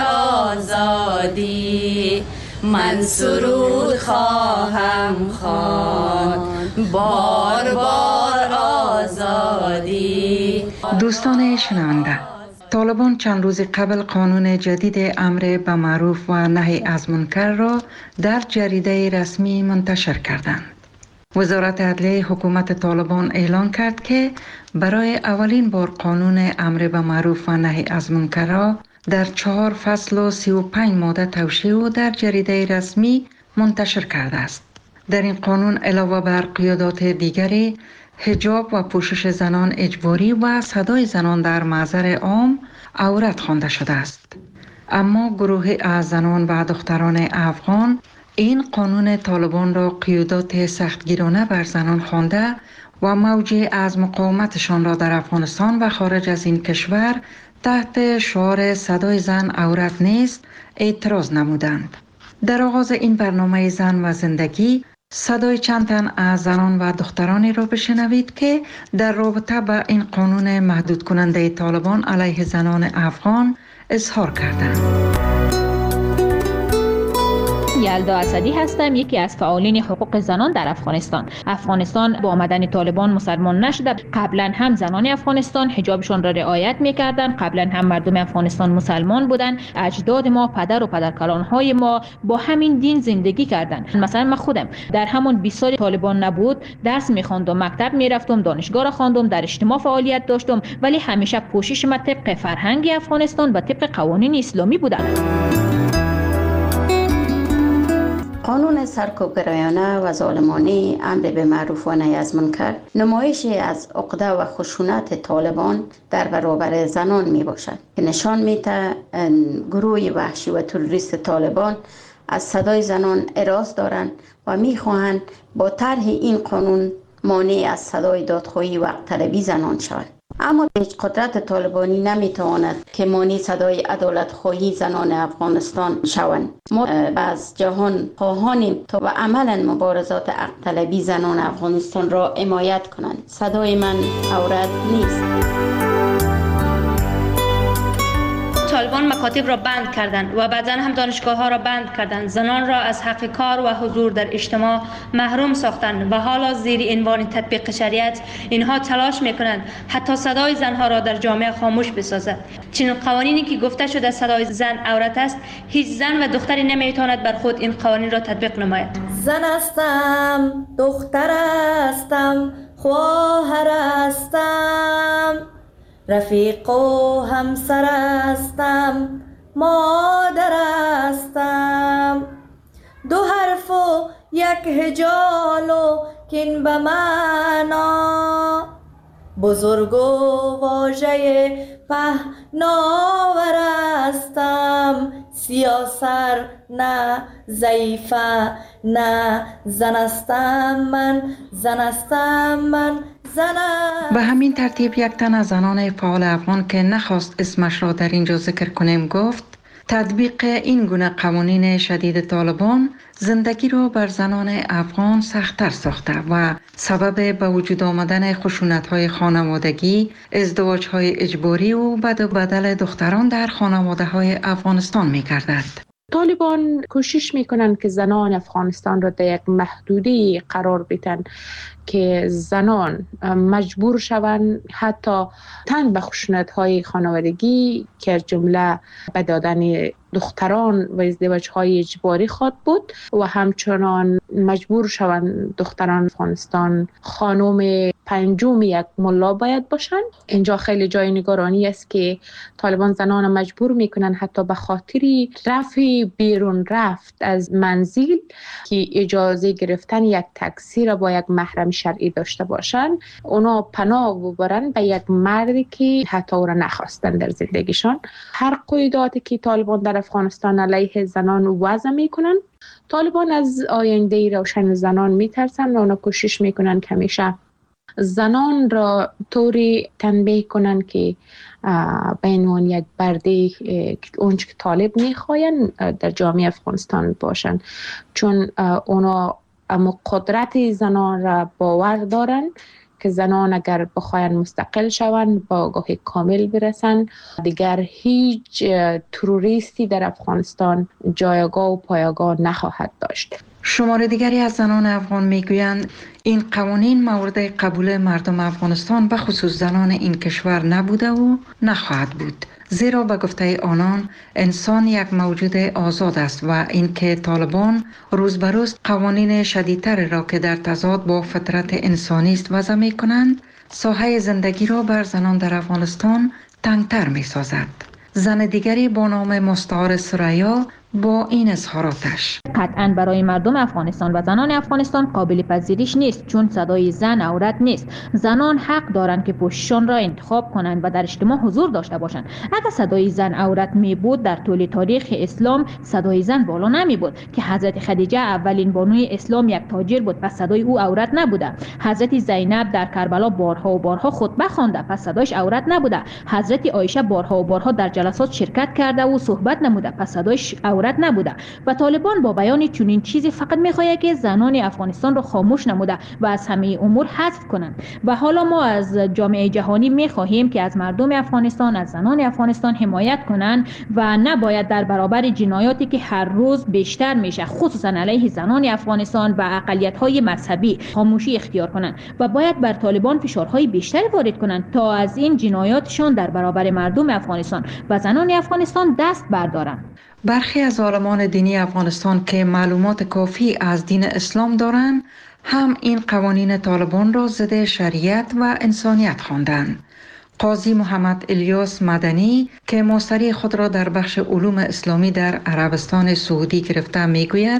آزادی، من سرود خواهم خواند بار بار آزادی. دوستان شنونده، طالبان چند روز قبل قانون جدید امر به معروف و نهی از منکر را در جریده رسمی منتشر کردند. وزارت عدلیه حکومت طالبان اعلان کرد که برای اولین بار قانون امر به معروف و نهی از منکر را در چهار فصل و سی و پنج ماده توشیح و در جریده رسمی منتشر کرده است. در این قانون علاوه بر قیادات دیگری، حجاب و پوشش زنان اجباری و صدای زنان در محضر عام عورت خوانده شده است. اما گروه از زنان و دختران افغان این قانون طالبان را قیادات سختگیرانه بر زنان خوانده و موجی از مقاومتشان را در افغانستان و خارج از این کشور تحت شعار صدای زن عورت نیست اعتراض نمودند. در آغاز این برنامه زن و زندگی صدای چند تن از زنان و دخترانی را بشنوید که در رابطه با این قانون محدود کننده طالبان علیه زنان افغان اظهار کردند. یلدا اسدی هستم، یکی از فعالین حقوق زنان در افغانستان. افغانستان با آمدن طالبان مسلمان نشده. قبلا هم زنان افغانستان حجابشون را رعایت میکردن، قبلا هم مردم افغانستان مسلمان بودن. اجداد ما، پدر و پدرکلانهای ما با همین دین زندگی کردن. مثلا من خودم در همون بیست سال طالبان نبود درس میخواندم، مکتب میرفتم، دانشگاه را خواندم، در اجتماع فعالیت داشتم، ولی همیشه پوشش من طبق فرهنگ افغانستان و طبق قوانین اسلامی بودن. قانون سرکوبگرایانه و ظالمانه امر به معروف و نهی از منکر نمایشی از عقده و خشونت طالبان در برابر زنان می باشد که نشان می دهد گروه وحشی و تروریست طالبان از صدای زنان اراز دارند و می خواهند با طرح این قانون مانع از صدای دادخواهی و حق طلبی زنان شود. اما هیچ قدرت طالبانی نمیتواند که مانع صدای عدالت خواهی زنان افغانستان شوند. ما از جهان خواهانیم تا به عملا مبارزات حق طلبی زنان افغانستان را حمایت کنند. صدای من عورت نیست. طالبان مکاتب را بند کردند و بعضا هم دانشگاه ها را بند کردند. زنان را از حق کار و حضور در اجتماع محروم ساختند و حالا زیر عنوان تطبیق شریعت اینها تلاش میکنند حتی صدای زنها را در جامعه خاموش بسازد. چنین قوانینی که گفته شده صدای زن عورت است، هیچ زن و دختری نمیتواند بر خود این قوانین را تطبیق نماید. زن هستم، دختر هستم، خواهر هستم، رفیق و همسر هستم، مادر هستم، دو حرف و یک هجال و کین به معنا، بزرگ و واژه پهناور هستم، سیاسر نه ضعیفه نه زن هستم من، زن هستم من، به همین ترتیب یک تن از زنان فعال افغان که نخواست اسمش را در اینجا ذکر کنیم گفت تطبیق این گونه قوانین شدید طالبان زندگی را بر زنان افغان سخت‌تر ساخته و سبب به وجود آمدن خشونت‌های خانوادگی، ازدواج‌های اجباری و بد و بدل دختران در خانواده‌های افغانستان می‌گردد. طالبان کوشش میکنن که زنان افغانستان را در یک محدوده قرار بدن که زنان مجبور شوند حتی تن به خشونت‌های خانوادگی که جمله به دادن دختران و ازدواج‌های اجباری خواد بود و همچنان مجبور شوند دختران افغانستان خانم پنجم یک ملا باید باشند. اینجا خیلی جای نگرانی است که طالبان زنان مجبور میکنن حتی به خاطر رفع بیرون رفت از منزل که اجازه گرفتن یک تاکسی را با یک محرم شرعی داشته باشند، اونا پناه ببرن به یک مردی که حتی او را نخواستن در زندگیشان. هر قیوداتی که طالبان در افغانستان علیه زنان وضع میکنن، طالبان از آینده روشن زنان میترسن و اونا کوشش میکنن که همیشه زنان را طوری تنبیه کنن که به عنوان یک برده اونچه که طالب میخواین در جامعه افغانستان باشن، چون اونا اما قدرت زنان را باور دارن که زنان اگر بخواین مستقل شوند با آگاه کامل برسن، دیگر هیچ تروریستی در افغانستان جایگاه و پایگاه نخواهد داشت. شمار دیگری از زنان افغان میگویند این قوانین مورد قبول مردم افغانستان به خصوص زنان این کشور نبوده و نخواهد بود، زیرا به گفته آنان انسان یک موجود آزاد است و اینکه طالبان روز به روز قوانین شدیدتر را که در تضاد با فطرت انسانی است وضع می کنند، ساحه زندگی را بر زنان در افغانستان تنگتر می سازد. زن دیگری با نام مستعار سریا با این اظهاراتش: قطعاً برای مردم افغانستان و زنان افغانستان قابل پذیرش نیست، چون صدای زن عورت نیست. زنان حق دارند که پوششان را انتخاب کنند و در اجتماع حضور داشته باشند. اگر صدای زن عورت می بود، در طول تاریخ اسلام صدای زن بالا نمی بود که حضرت خدیجه اولین بانوی اسلام یک تاجر بود، پس صدای او عورت نبوده. حضرت زینب در کربلا بارها و بارها خطبه خوانده، پس صدایش عورت نبوده. حضرت عایشه بارها و بارها در جلسات شرکت کرده و صحبت نموده، پس صدایش عورت نبوده. و طالبان با بیان چنین چیزی فقط میخواهد که زنان افغانستان را خاموش نموده و از همه امور حذف کنند. و حالا ما از جامعه جهانی میخواهیم که از مردم افغانستان، از زنان افغانستان حمایت کنند و نباید در برابر جنایاتی که هر روز بیشتر میشه خصوصا علیه زنان افغانستان و اقلیت‌های مذهبی خاموشی اختیار کنند و باید بر طالبان فشارهای بیشتری وارد کنند تا از این جنایاتشان در برابر مردم افغانستان و زنان افغانستان دست بردارند. برخی از عالمان دینی افغانستان که معلومات کافی از دین اسلام دارند هم این قوانین طالبان را ضد شریعت و انسانیت خواندند. قاضی محمد الیاس مدنی که ماستری خود را در بخش علوم اسلامی در عربستان سعودی گرفته میگوید: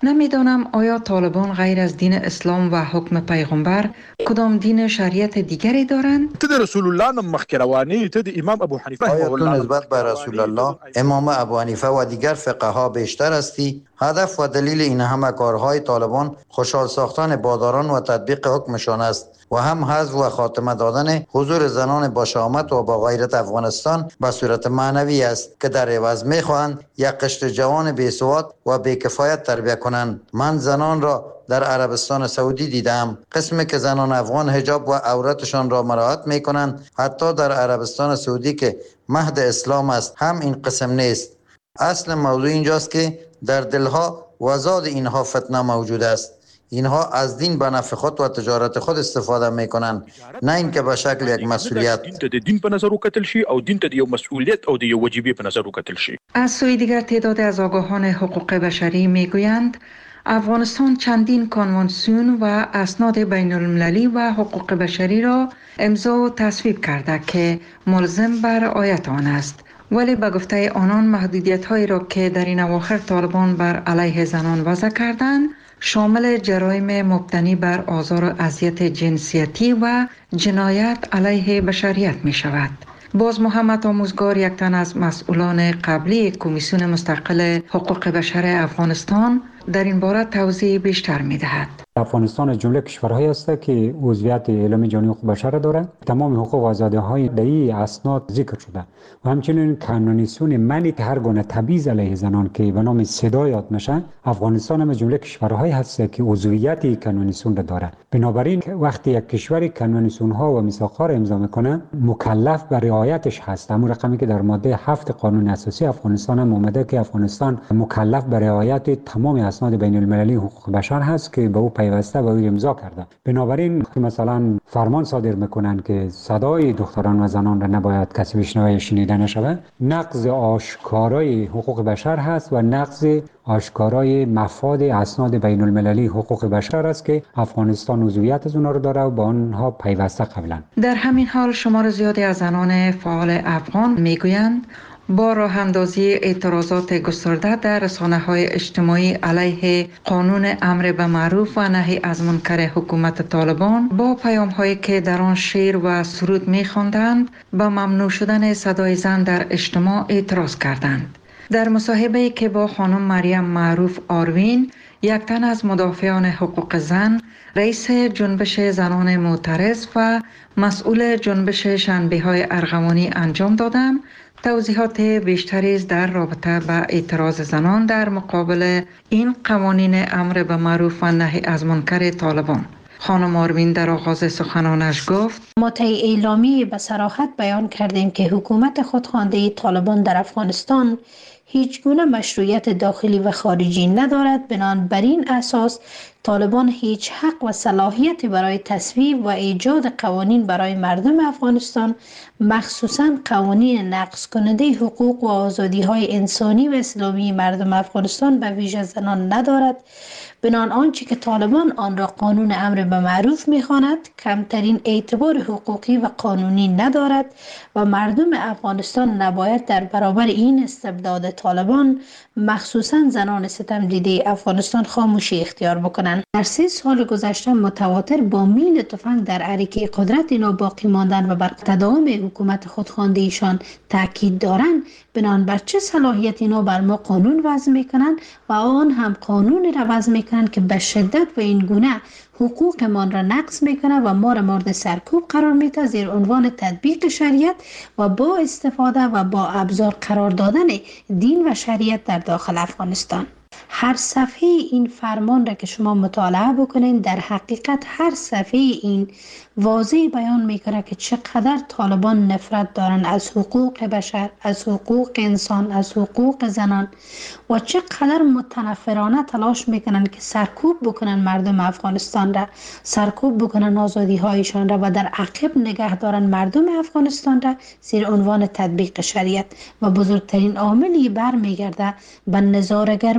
نمیدانم آیا طالبان غیر از دین اسلام و حکم پیغمبر کدام دین شریعت دیگری دارند؟ ته رسول الله نم مخکروانی ته امام ابو حنیفه آیا تو نسبت به رسول الله، امام ابو حنیفه و دیگر فقها بیشتر هستی؟ هدف و دلیل این همه کارهای طالبان خوشحال ساختن باداران و تطبیق حکمشان است و هم حذف و خاتمه دادن حضور زنان با شهامت و با غیرت افغانستان به صورت معنوی است که در عوض میخواهند یک قشر جوان بی‌سواد و بی‌کفایت تربیت کنند. من زنان را در عربستان سعودی دیدم، قسمی که زنان افغان حجاب و عورتشان را مراعات میکنند. حتی در عربستان سعودی که مهد اسلام است هم این قسم نیست. اصل موضوع اینجاست که در دلها و زاد اینها فتنه موجود است. اینها از دین به نفع خود و تجارت خود استفاده میکنند، نه اینکه به شکل یک مسئولیت. دین ته د دین په نظر وکتل شي او دین ته د یو مسئولیت او د یو وجیبه په نظر وکتل شي. از سوی دیگر تعداد از آگاهان حقوق بشری میگویند افغانستان چندین کنوانسیون و اسناد بین المللی و حقوق بشری را امضا و تصویب کرده که ملزم بر رعایت آن است، ولی به گفته آنان محدودیت هایی را که در این اواخر طالبان بر علیه زنان وضع کردند شامل جرایم مبتنی بر آزار و اذیت جنسیتی و جنایت علیه بشریت می شود. باز محمد آموزگار، یک تن از مسئولان قبلی کمیسیون مستقل حقوق بشر افغانستان، در این باره توضیح بیشتر می دهد. افغانستان جمله کشورهایی است که عضویت اعلام جهانی حقوق بشر دارند. تمام حقوق و آزادی‌های در این اسناد ذکر شده و همچنین کنوانسیون منع هر گونه تبعیض علیه زنان که به نام سدا یاد میشه. افغانستان هم جمله کشورهایی هست که عضویت کنوانسیون را داره. بنابراین وقتی یک کشور کنوانسیون ها و میثاق‌ها را امضا میکنه مکلف به رعایتش هست. همون رقمی که در ماده هفت قانون اساسی افغانستان هم اومده که افغانستان مکلف به رعایت تمام اسناد بین المللی حقوق بشر هست که به او پیوسته و او امضا کرده. بنابراین مثلا فرمان صادر میکنن که صدای دختران و زنان را نباید کسی بشنوه یا شنیده نشود، نقض آشکارای حقوق بشر هست و نقض آشکارای مفاد اسناد بین المللی حقوق بشر است که افغانستان عضویت از اونها رو داره و با آنها پیوسته قبلا. در همین حال شمار زیادی از زنان فعال افغان میگویند با راه اندازی اعتراضات گسترده در رسانه‌های اجتماعی علیه قانون امر به معروف و نهی از منکر حکومت طالبان با پیام‌هایی که در آن شعر و سرود می‌خواندند به ممنوع شدن صدای زن در اجتماع اعتراض کردند. در مصاحبه‌ای که با خانم مریم معروف آروین، یک تن از مدافعان حقوق زن، رئیس جنبش زنان معترض و مسئول جنبش شنبه‌های ارغوانی انجام دادم، توضیحات بیشتری در رابطه با اعتراض زنان در مقابل این قوانین امر به معروف و نهی از منکر طالبان. خانم آروین در آغاز سخنانش گفت: ما طی اعلامیه به صراحت بیان کردیم که حکومت خودخوانده طالبان در افغانستان هیچ گونه مشروعیت داخلی و خارجی ندارد. بنابراین بر این اساس طالبان هیچ حق و صلاحیتی برای تصویب و ایجاد قوانین برای مردم افغانستان، مخصوصاً قوانین نقض کننده حقوق و آزادی‌های انسانی و اسلامی مردم افغانستان به ویژه زنان ندارد. بنان آنچه که طالبان آن را قانون امر به معروف می‌خواند کمترین اعتبار حقوقی و قانونی ندارد و مردم افغانستان نباید در برابر این استبداد طالبان، مخصوصاً زنان ستم دیده افغانستان، خاموشی اختیار بکنند. در سه سال گذشته متواتر با میل تفنگ در عریکه قدرت اینا باقی ماندن و بر تداوم حکومت خودخوانده ایشان تاکید دارند. بنان بر چه صلاحیت اینا بر ما قانون وضع میکنند و آن هم قانون را وضع میکنند که به شدت و این گونه حقوق ما را نقض میکنه و ما را مورد سرکوب قرار میده زیر عنوان تطبیق شریعت و با استفاده و با ابزار قرار دادن دین و شریعت در داخل افغانستان. هر صفحه این فرمان را که شما مطالعه بکنین، در حقیقت هر صفحه این واضح بیان میکنه که چقدر طالبان نفرت دارن از حقوق بشر، از حقوق انسان، از حقوق زنان و چقدر متنفرانه تلاش میکنن که سرکوب بکنن مردم افغانستان را، سرکوب بکنن آزادی هایشان را و در عقب نگه دارن مردم افغانستان را زیر عنوان تطبیق شریعت و بزرگترین عاملی برمیگرده به نظاره‌گر بودن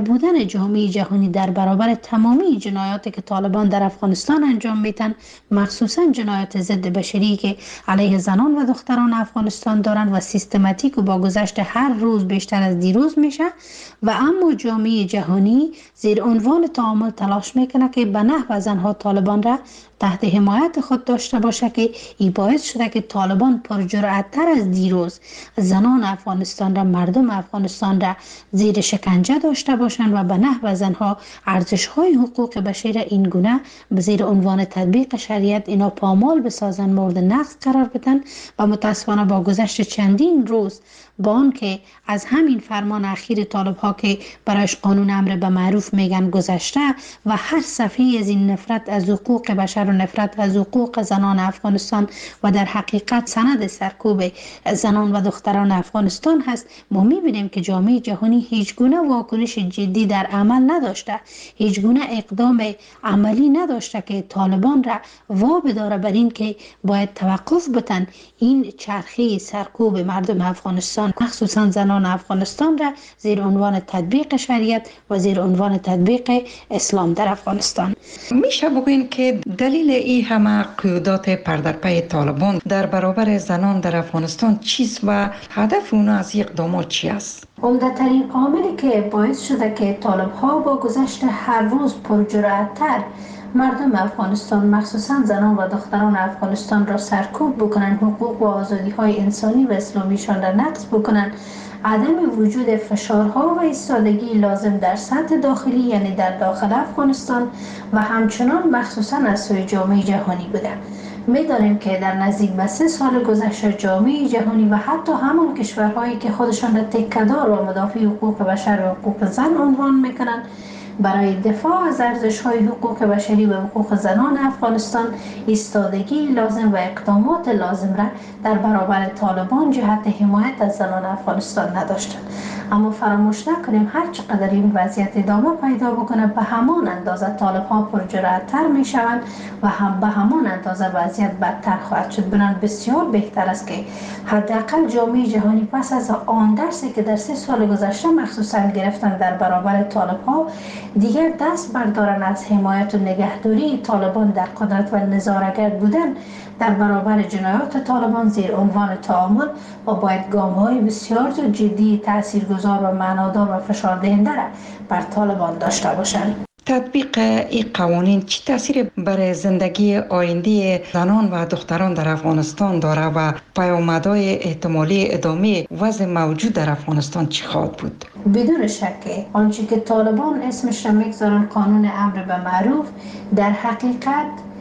جامعه جهانی در برابر تمامی جنایاتی که طالبان در افغانستان انجام میتن، مخصوصا جنایات ضد بشری که علیه زنان و دختران افغانستان دارن و سیستماتیک و با گذشت هر روز بیشتر از دیروز میشه، و اما جامعه جهانی زیر عنوان تعامل تلاش میکنه که به نحو زنها طالبان را تحت حمایت خود داشته باشه که این باعث شده که طالبان پرجرأت‌تر از دیروز زنان افغانستان را، مردم افغانستان را زیر شکنجه داشته باشند و به نحو زنها ارزش‌های حقوق بشر این گونه به زیر عنوان تطبیق شریعت اینا پامال بسازن، مورد نقض قرار بدن. و متاسفانه با گذشت چندین روز با آن که از همین فرمان اخیر طالب ها که برایش قانون امر به معروف میگن گذشته و هر صفحه از این نفرت از حقوق بشر و نفرت از حقوق زنان افغانستان و در حقیقت سند سرکوب زنان و دختران افغانستان هست، ما میبینیم که جامعه جهانی هیچ گونه واکنش جدی در عمل نداشته، هیچ گونه اقدام عملی نداشته که طالبان را وا بداره بر این که باید توقف بتن این چرخه سرکوب مردم افغانستان، مخصوصا زنان افغانستان را زیر عنوان تطبیق شریعت و زیر عنوان تطبیق اسلام در افغانستان. میشه بگوین که دلیل این همه قیودات پردرپی طالبان در برابر زنان در افغانستان چیست و هدف اونا از این اقدامات چی است؟ عمده‌ترین عاملی که باعث شده که طالب ها با گذشت هر روز پرجرأت‌تر مردم افغانستان مخصوصا زنان و دختران افغانستان را سرکوب بکنن، حقوق و آزادی های انسانی و اسلامیشان را نقض بکنن، عدم وجود فشارها و ایستادگی لازم در سطح داخلی یعنی در داخل افغانستان و همچنان مخصوصا از سوی جامعه جهانی بوده. می‌دانیم که در نزدیک به سه سال گذشته جامعه جهانی و حتی همان کشورهایی که خودشان را تکه‌دار و مدافع حقوق بشر و حقوق زن عنوان می‌کنند برای دفاع از ارزش‌های حقوق بشری و حقوق زنان افغانستان ایستادگی لازم و اقدامات لازم را در برابر طالبان جهت حمایت از زنان افغانستان نداشتند. اما فراموش نکنیم هر چقدر این وضعیت ادامه پیدا بکنه به همان اندازه طالب‌ها پرجرأت‌تر می‌شوند و هم به همان اندازه وضعیت بدتر خواهد شد. بنان بسیار بهتر است که حداقل جامعه جهانی پس از آن درسی که در سه سال گذشته مخصوصا گرفتن در برابر طالب‌ها دیگر دست بردارن از حمایت و نگهداری طالبان در قدرت و نظاره‌گر بودن در برابر جنایات طالبان زیر عنوان تعامل و باید گام‌های بسیار جدی، تاثیرگذار و معنادار و فشاردهنده را بر طالبان داشته باشند. تطبیق این قوانین چی تاثیر بر زندگی آینده زنان و دختران در افغانستان داره و پیامدهای احتمالی ادامه وضع موجود در افغانستان چی خواهد بود؟ بدون شک آنچه که طالبان اسمش را میگذارن قانون امر به معروف در حقیقت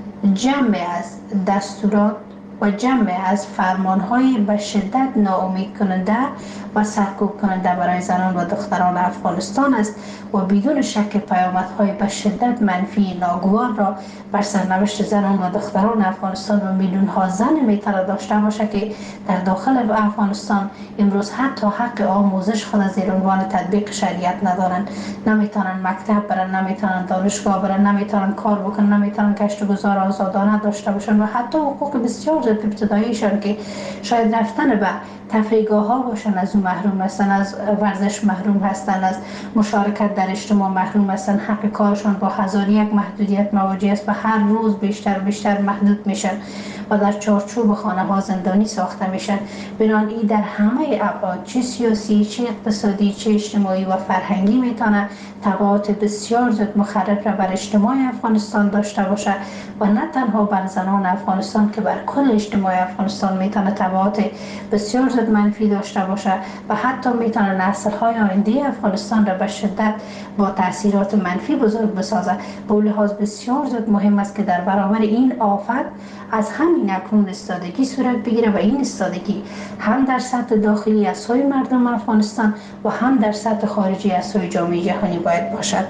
جمع از دستورات و جمع از فرمانهای به شدت ناامید کننده و سرکوب کننده برای زنان و دختران افغانستان است و بدون شک پیامدهای به شدت منفی ناگوار را بر سرنوشت زنان و دختران افغانستان و میلیون ها زن میتونه داشته باشه که در داخل افغانستان امروز حتی حق آموزش خود زیر عنوان تطبیق شریعت ندارن، نمیتونن مکتب برن، نمیتونن دانشگاه برن، نمیتونن کار بکنن، نمیتونن کشت و گذار آزادانه داشته باشن و حتی حقوق بسیار ابتداییشان که شاید رفتن به تفریحگاه ها باشن از اون محروم هستن، از ورزش محروم هستن، از مشارکت در اجتماع محروم هستن، حق کارشان با هزار یک محدودیت مواجه است و هر روز بیشتر بیشتر محدود میشن و در چارچوب خانه ها زندانی ساخته میشن. بنابراین این در همه ابعاد چه سیاسی، چه اقتصادی، چه اجتماعی و فرهنگی میتونه تبعات بسیار زیاد مخرب را بر اجتماع افغانستان داشته باشه و نه تنها بر زنان افغانستان که بر کل اجتماع افغانستان میتونه تبعات بسیار زیاد منفی داشته باشه و حتی میتونه نسل‌های آینده افغانستان را به شدت با تاثیرات منفی بزرگ بسازه. به لحاظ بسیار زیاد مهم است که در برابر این آفت از همین اکنون استادگی صورت بگیره و این استادگی هم در سطح داخلی از سوی مردم افغانستان و هم در سطح خارجی از سوی جامعه جهانی باید باشد.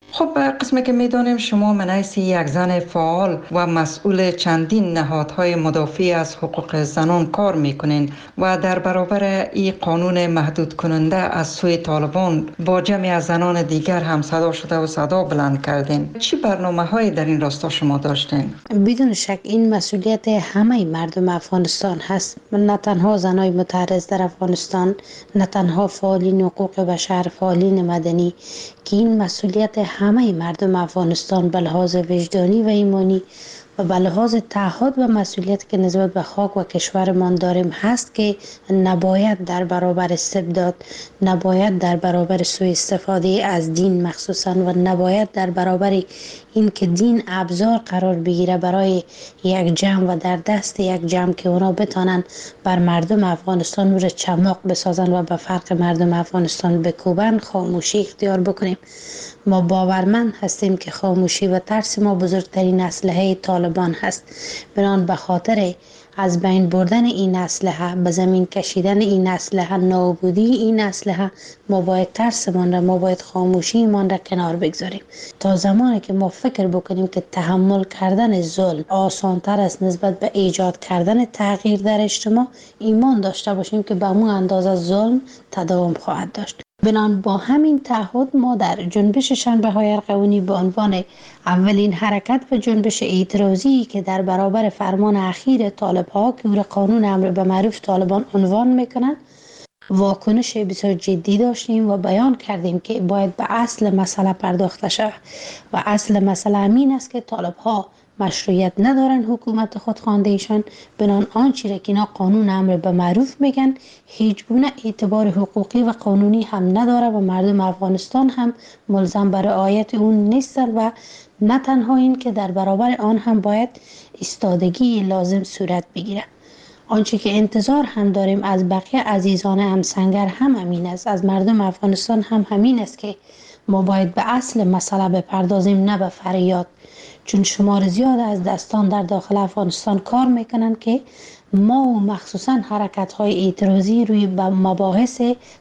خب قسمی که میدانیم شما من حیث یک زن فعال و مسئول چندین نهادهای مدافع از حقوق زنان کار میکنین و در برابر این قانون محدود کننده از سوی طالبان با جمعی از زنان دیگر هم صدا شده و صدا بلند کردین. چی برنامه های در این راستا شما داشتین؟ بدون شک این مسئولیت همه مردم افغانستان هست، نه تنها زنای متعرض در افغانستان، نه تنها فعالین حقوق بشر، فعالین مدنی، که این مسئولیت همه مردم افغانستان به لحاظ وجدانی و ایمانی و به لحاظ تعهد و مسئولیت که نسبت به خاک و کشورمان داریم هست که نباید در برابر استبداد، نباید در برابر سوء استفاده از دین مخصوصا و نباید در برابر این که دین ابزار قرار بگیره برای یک جمع و در دست یک جمع که اونا بتانن بر مردم افغانستان نور چماق بسازن و به فرق مردم افغانستان بکوبن، خاموشی اختیار بکنیم. ما باورمند هستیم که خاموشی و ترس ما بزرگترین اسلحه طالبان هست. بنان به خاطر از بین بردن این اسلحه، به زمین کشیدن این اسلحه، نابودی این اسلحه، ما باید ترسمان را، ما باید خاموشیمان را کنار بگذاریم. تا زمانی که ما فکر بکنیم که تحمل کردن ظلم آسانتر است نسبت به ایجاد کردن تغییر در اجتماع، ایمان داشته باشیم که به مو اندازه ظلم تداوم خواهد داشت. بنان با همین تعهد ما در جنبش شنبه های ارغوانی به عنوان اولین حرکت و جنبش اعتراضی که در برابر فرمان اخیر طالب ها که او قانون امر به معروف طالبان عنوان میکنند واکنش بسیار جدی داشتیم و بیان کردیم که باید به اصل مسئله پرداخته شود و اصل مسئله امین است که طالب ها مشروعیت ندارن حکومت خودخوانده ایشان، بنان آنچه را که اینا قانون امر به معروف میگن هیچ گونه اعتبار حقوقی و قانونی هم نداره و مردم افغانستان هم ملزم بر رعایت اون نیستن و نه تنها این که در برابر آن هم باید ایستادگی لازم صورت بگیره. آنچه که انتظار هم داریم از بقیه عزیزان همسنگر هم همین است، از مردم افغانستان هم همین است که ما باید به اصل مسئله بپردازیم، نه به فریاد. چون شمار زیاد از دستان در داخل افغانستان کار میکنن که ما و مخصوصا حرکت های اعتراضی روی مباحث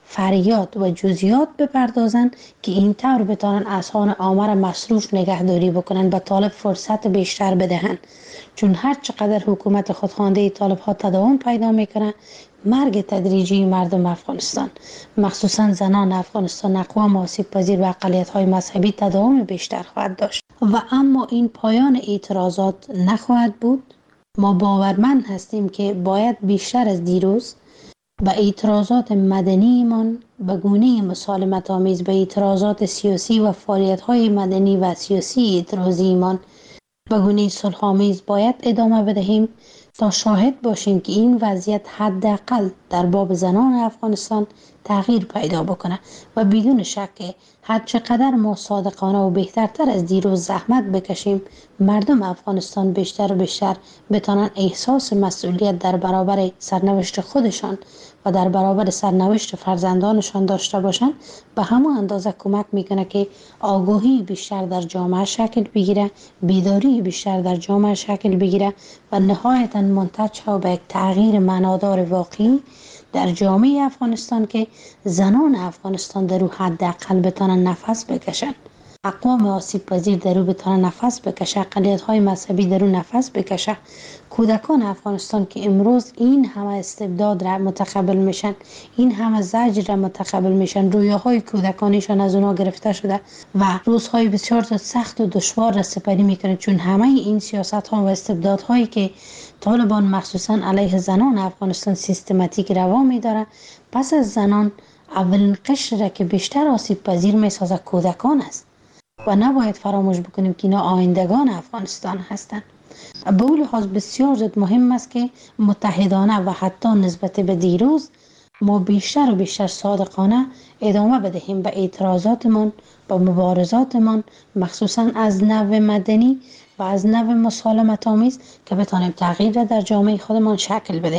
فریاد و جزئیات بپردازن که این طور بتانن اذهان عامه را مصروف نگهداری بکنن، به طالب فرصت بیشتر بدهن. چون هر چقدر حکومت خودخوانده طالب ها تداوم پیدا میکنه، مرگ تدریجی مردم افغانستان مخصوصا زنان افغانستان، اقوام آسیب پذیر و اقلیت های مذهبی تداوم بیشتر خواهد داشت و اما این پایان اعتراضات نخواهد بود. ما باورمند هستیم که باید بیشتر از دیروز به اعتراضات مدنیمان به گونه مسالمت آمیز به اعتراضات سیاسی و فعالیت های مدنی و سیاسی اعتراضیمان به گونه صلح آمیز باید ادامه بدهیم تا شاهد باشیم که این وضعیت حداقل در باب زنان افغانستان تغییر پیدا بکنه و بدون شک هر چقدر ما صادقانه و بهترتر از دیروز زحمت بکشیم، مردم افغانستان بیشتر و بیشتر بتانن احساس مسئولیت در برابر سرنوشت خودشان و در برابر سرنوشت فرزندانشان داشته باشند، به همون اندازه کمک میکنه که آگاهی بیشتر در جامعه شکل بگیره، بیداری بیشتر در جامعه شکل بگیره و نهایتاً منتج شه به یک تغییر معنادار واقعی در جامعه افغانستان که زنان افغانستان در او حداقل بتانن نفس بکشن، اقوام آسیب پذیر در او بتانن نفس بکشه، اقلیت های مذهبی در او نفس بکشه، کودکان افغانستان که امروز این همه استبداد را متقبل میشن، این همه زجر را متقبل میشن، رویاهای کودکانیشان از اونا گرفته شده و روزهای بسیار سخت و دشوار را سپری میکنه، چون همه این سیاست ها و استبداد هایی که طالبان مخصوصا علیه زنان افغانستان سیستماتیک روا میداره، پس از زنان اولین قشر را که بیشتر آسیب پذیر میسازه کودکان است و نباید فراموش بکنیم که اینا آیندگان افغانستان هستند. به اون لحاظ بسیار زیاد مهم است که متحدانه و حتی نسبت به دیروز ما بیشتر و بیشتر صادقانه ادامه بدهیم به اعتراضاتمان، به مبارزاتمان، مخصوصا از نوع مدنی و از نوع مسالمت آمیز که بتانیم تغییر را در جامعه خودمان شکل بدهیم.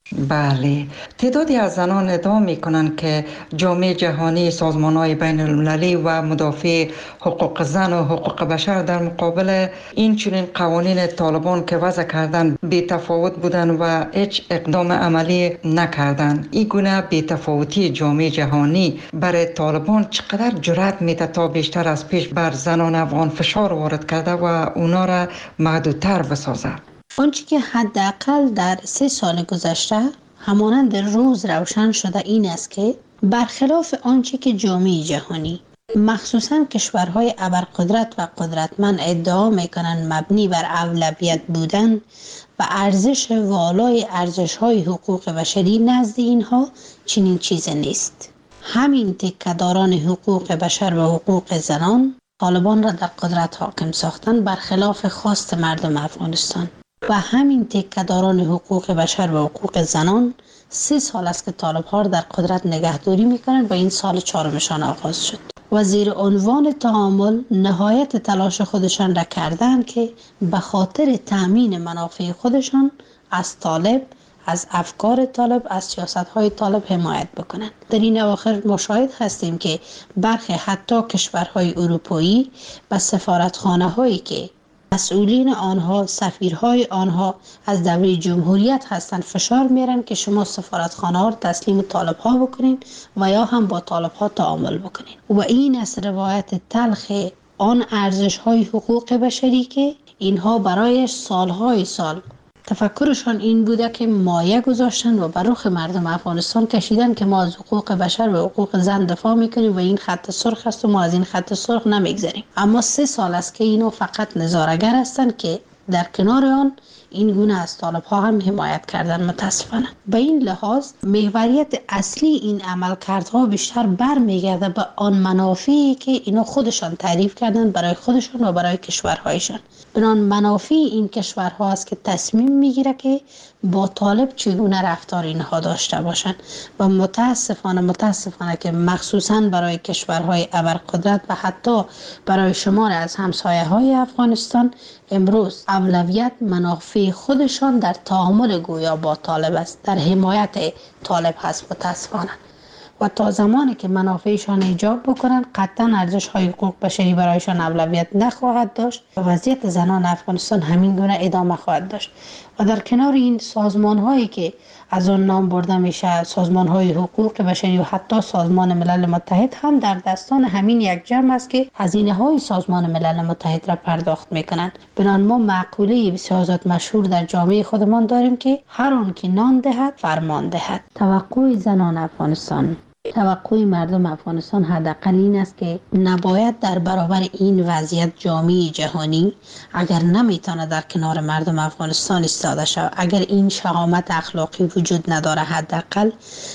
بله، تعدادی از زنان ادعا می کنند که جامعه جهانی، سازمان‌های بین المللی و مدافع حقوق زن و حقوق بشر در مقابل این چنین قوانین طالبان که وضع کردن بی تفاوت بودن و هیچ اقدام عملی نکردن. این گونه بی تفاوتی جامعه جهانی برای طالبان چقدر جرأت میده تا بیشتر از پیش بر زنان افغان فشار وارد کرده و اونا را محدودتر بسازه؟ آنچه که حداقل در سه سال گذشته همانند روز روشن شده این است که برخلاف آنچه که جامعه جهانی مخصوصاً کشورهای ابرقدرت و قدرتمند ادعا میکنند مبنی بر اولویت بودن و ارزش والای ارزش‌های حقوق بشری، نزد اینها چنین چیز نیست. همین تکه‌داران حقوق بشر و حقوق زنان طالبان را در قدرت حاکم ساختن برخلاف خواست مردم افغانستان و همین تکه‌داران حقوق بشر و حقوق زنان سه سال است که طالب‌ها را در قدرت نگهداری میکنند و این سال چهارمشان آغاز شد و زیر عنوان تعامل نهایت تلاش خودشان را کردند که به خاطر تأمین منافع خودشان از طالب، از افکار طالب، از سیاست‌های طالب حمایت بکنند. در این اواخر مشاهد هستیم که برخی حتی کشورهای اروپایی و سفارتخانه‌هایی که مسئولین آنها، سفیرهای آنها از دوره جمهوریت هستند فشار میارن که شما سفارتخانه ها رو تسلیم طالب ها بکنین و یا هم با طالب ها تعامل بکنین. و این از روایت تلخ آن ارزش های حقوق بشری که اینها برایش سالهای سال تفکرشان این بوده که مایه گذاشتن و بر رخ مردم افغانستان کشیدن که ما از حقوق بشر و حقوق زن دفاع میکنیم و این خط سرخ است و ما از این خط سرخ نمیگذریم. اما سه سال است که اینو فقط نظاره‌گر هستند که در کنار آن این گونه از طالب ها هم حمایت کردن. متاسفانه به این لحاظ محوریت اصلی این عملکردها بیشتر برمیگرده به آن منافعی که اینا خودشان تعریف کردن برای خودشان و برای کشورهایشان. بنان منافع این کشورها است که تصمیم میگیره که با طالب چگونه رفتار اینها داشته باشند و متاسفانه متاسفانه که مخصوصا برای کشورهای ابرقدرت و حتی برای شمار از همسایه های افغانستان امروز اولویت منافع خودشان در تعامل گویا با طالب است، در حمایت طالب هست. متاسفانه و تا زمانی که منافعشان ایجاب بکنن قطعا ارزش های حقوق بشری برایشان اولویت نخواهد داشت و وضعیت زنان افغانستان همین گونه ادامه خواهد داشت. و در کنار این سازمان هایی که از آن نام برده میشه، سازمان های حقوق بشری و حتی سازمان ملل متحد هم در دستان همین یک جمع است که هزینه های سازمان ملل متحد را پرداخت میکنند. بنان ما مقوله بسیار زیاد مشهور در جامعه خودمان داریم که هر آن که نان دهد فرمان دهد. توقع زنان افغانستان، توقع مردم افغانستان حداقل این است که نباید در برابر این وضعیت جامعه جهانی اگر نمیتونه در کنار مردم افغانستان ایستاده شود، اگر این شهامت اخلاقی وجود نداره، حداقل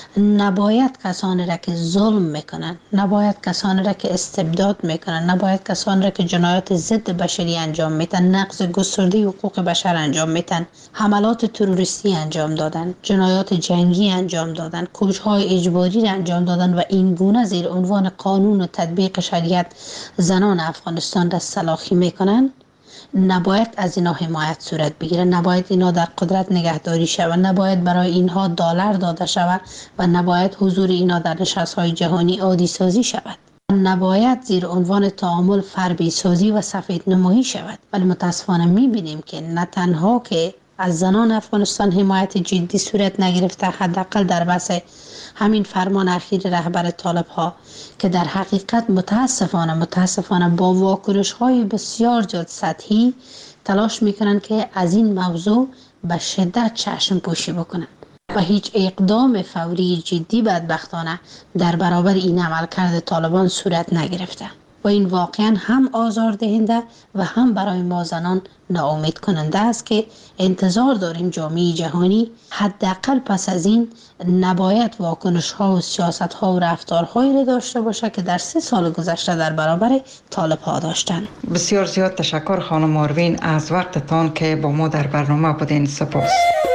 نباید کسانی را که ظلم میکنن، نباید کسانی را که استبداد میکنن، نباید کسانی را که جنایات ضد بشری انجام میدن، نقض گسترده حقوق بشر انجام میدن، حملات تروریستی انجام دادن، جنایات جنگی انجام دادن، کشتارهای اجباری انجام دادن و این گونه زیر عنوان قانون و تطبیق شریعت زنان افغانستان را سلاخی میکنن، نباید از اینا حمایت صورت بگیره، نباید اینا در قدرت نگهداری شود، نباید برای اینها دلار داده شود و نباید حضور اینا در نشست‌های جهانی عادی سازی شود، نباید زیر عنوان تعامل فربی سازی و سفید نمایی شود. ولی متاسفانه میبینیم که نه تنها که از زنان افغانستان حمایت جدی صورت نگرفته، حداقل در بحث همین فرمان اخیر رهبر طالب ها که در حقیقت متاسفانه متاسفانه با واکنش های بسیار زیاد سطحی تلاش میکنن که از این موضوع به شدت چشم پوشی بکنن و هیچ اقدام فوری جدی بدبختانه در برابر این عملکرد طالبان صورت نگرفته و این واقعا هم آزاردهنده و هم برای ما زنان ناامید کننده است که انتظار داریم جامعه جهانی حداقل پس از این نباید واکنش ها و سیاست ها و رفتارهایی را داشته باشه که در سه سال گذشته در برابر طالب ها داشتن. بسیار زیاد تشکر خانم آروین از وقتتان که با ما در برنامه بودین. سپاس.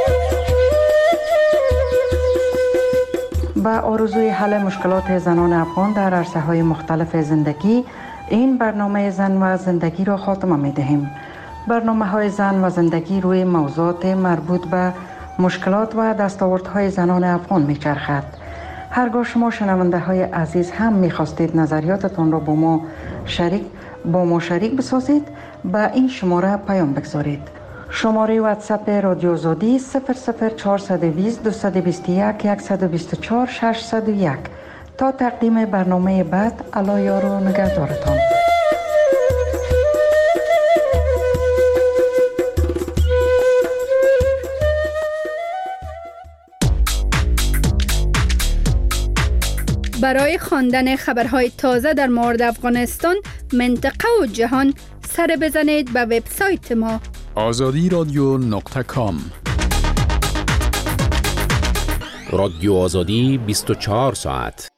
با آرزوی حل مشکلات زنان افغان در عرصه‌های مختلف زندگی، این برنامه زن و زندگی را خاتمه می‌دهیم. برنامه‌های زن و زندگی روی موضوعات مربوط به مشکلات و دستاوردهای زنان افغان میچرخد. هرگاه شما شنونده های عزیز هم میخواستید نظریاتتان را با ما شریک با ما شریک بسازید، به این شماره پیام بگذارید. شماره واتساپ رادیو آزادی صفر صفر چهارصد و بیست دویست و بیست و یک صد و بیست و چهار ششصد و یک. تا تقدیم برنامه بعد، الله یار و نگهدارتان. برای خواندن خبرهای تازه در مورد افغانستان، منطقه و جهان، سر بزنید به وبسایت ما آزادی رادیو نقطه کام. رادیو آزادی بیست و چهار ساعت.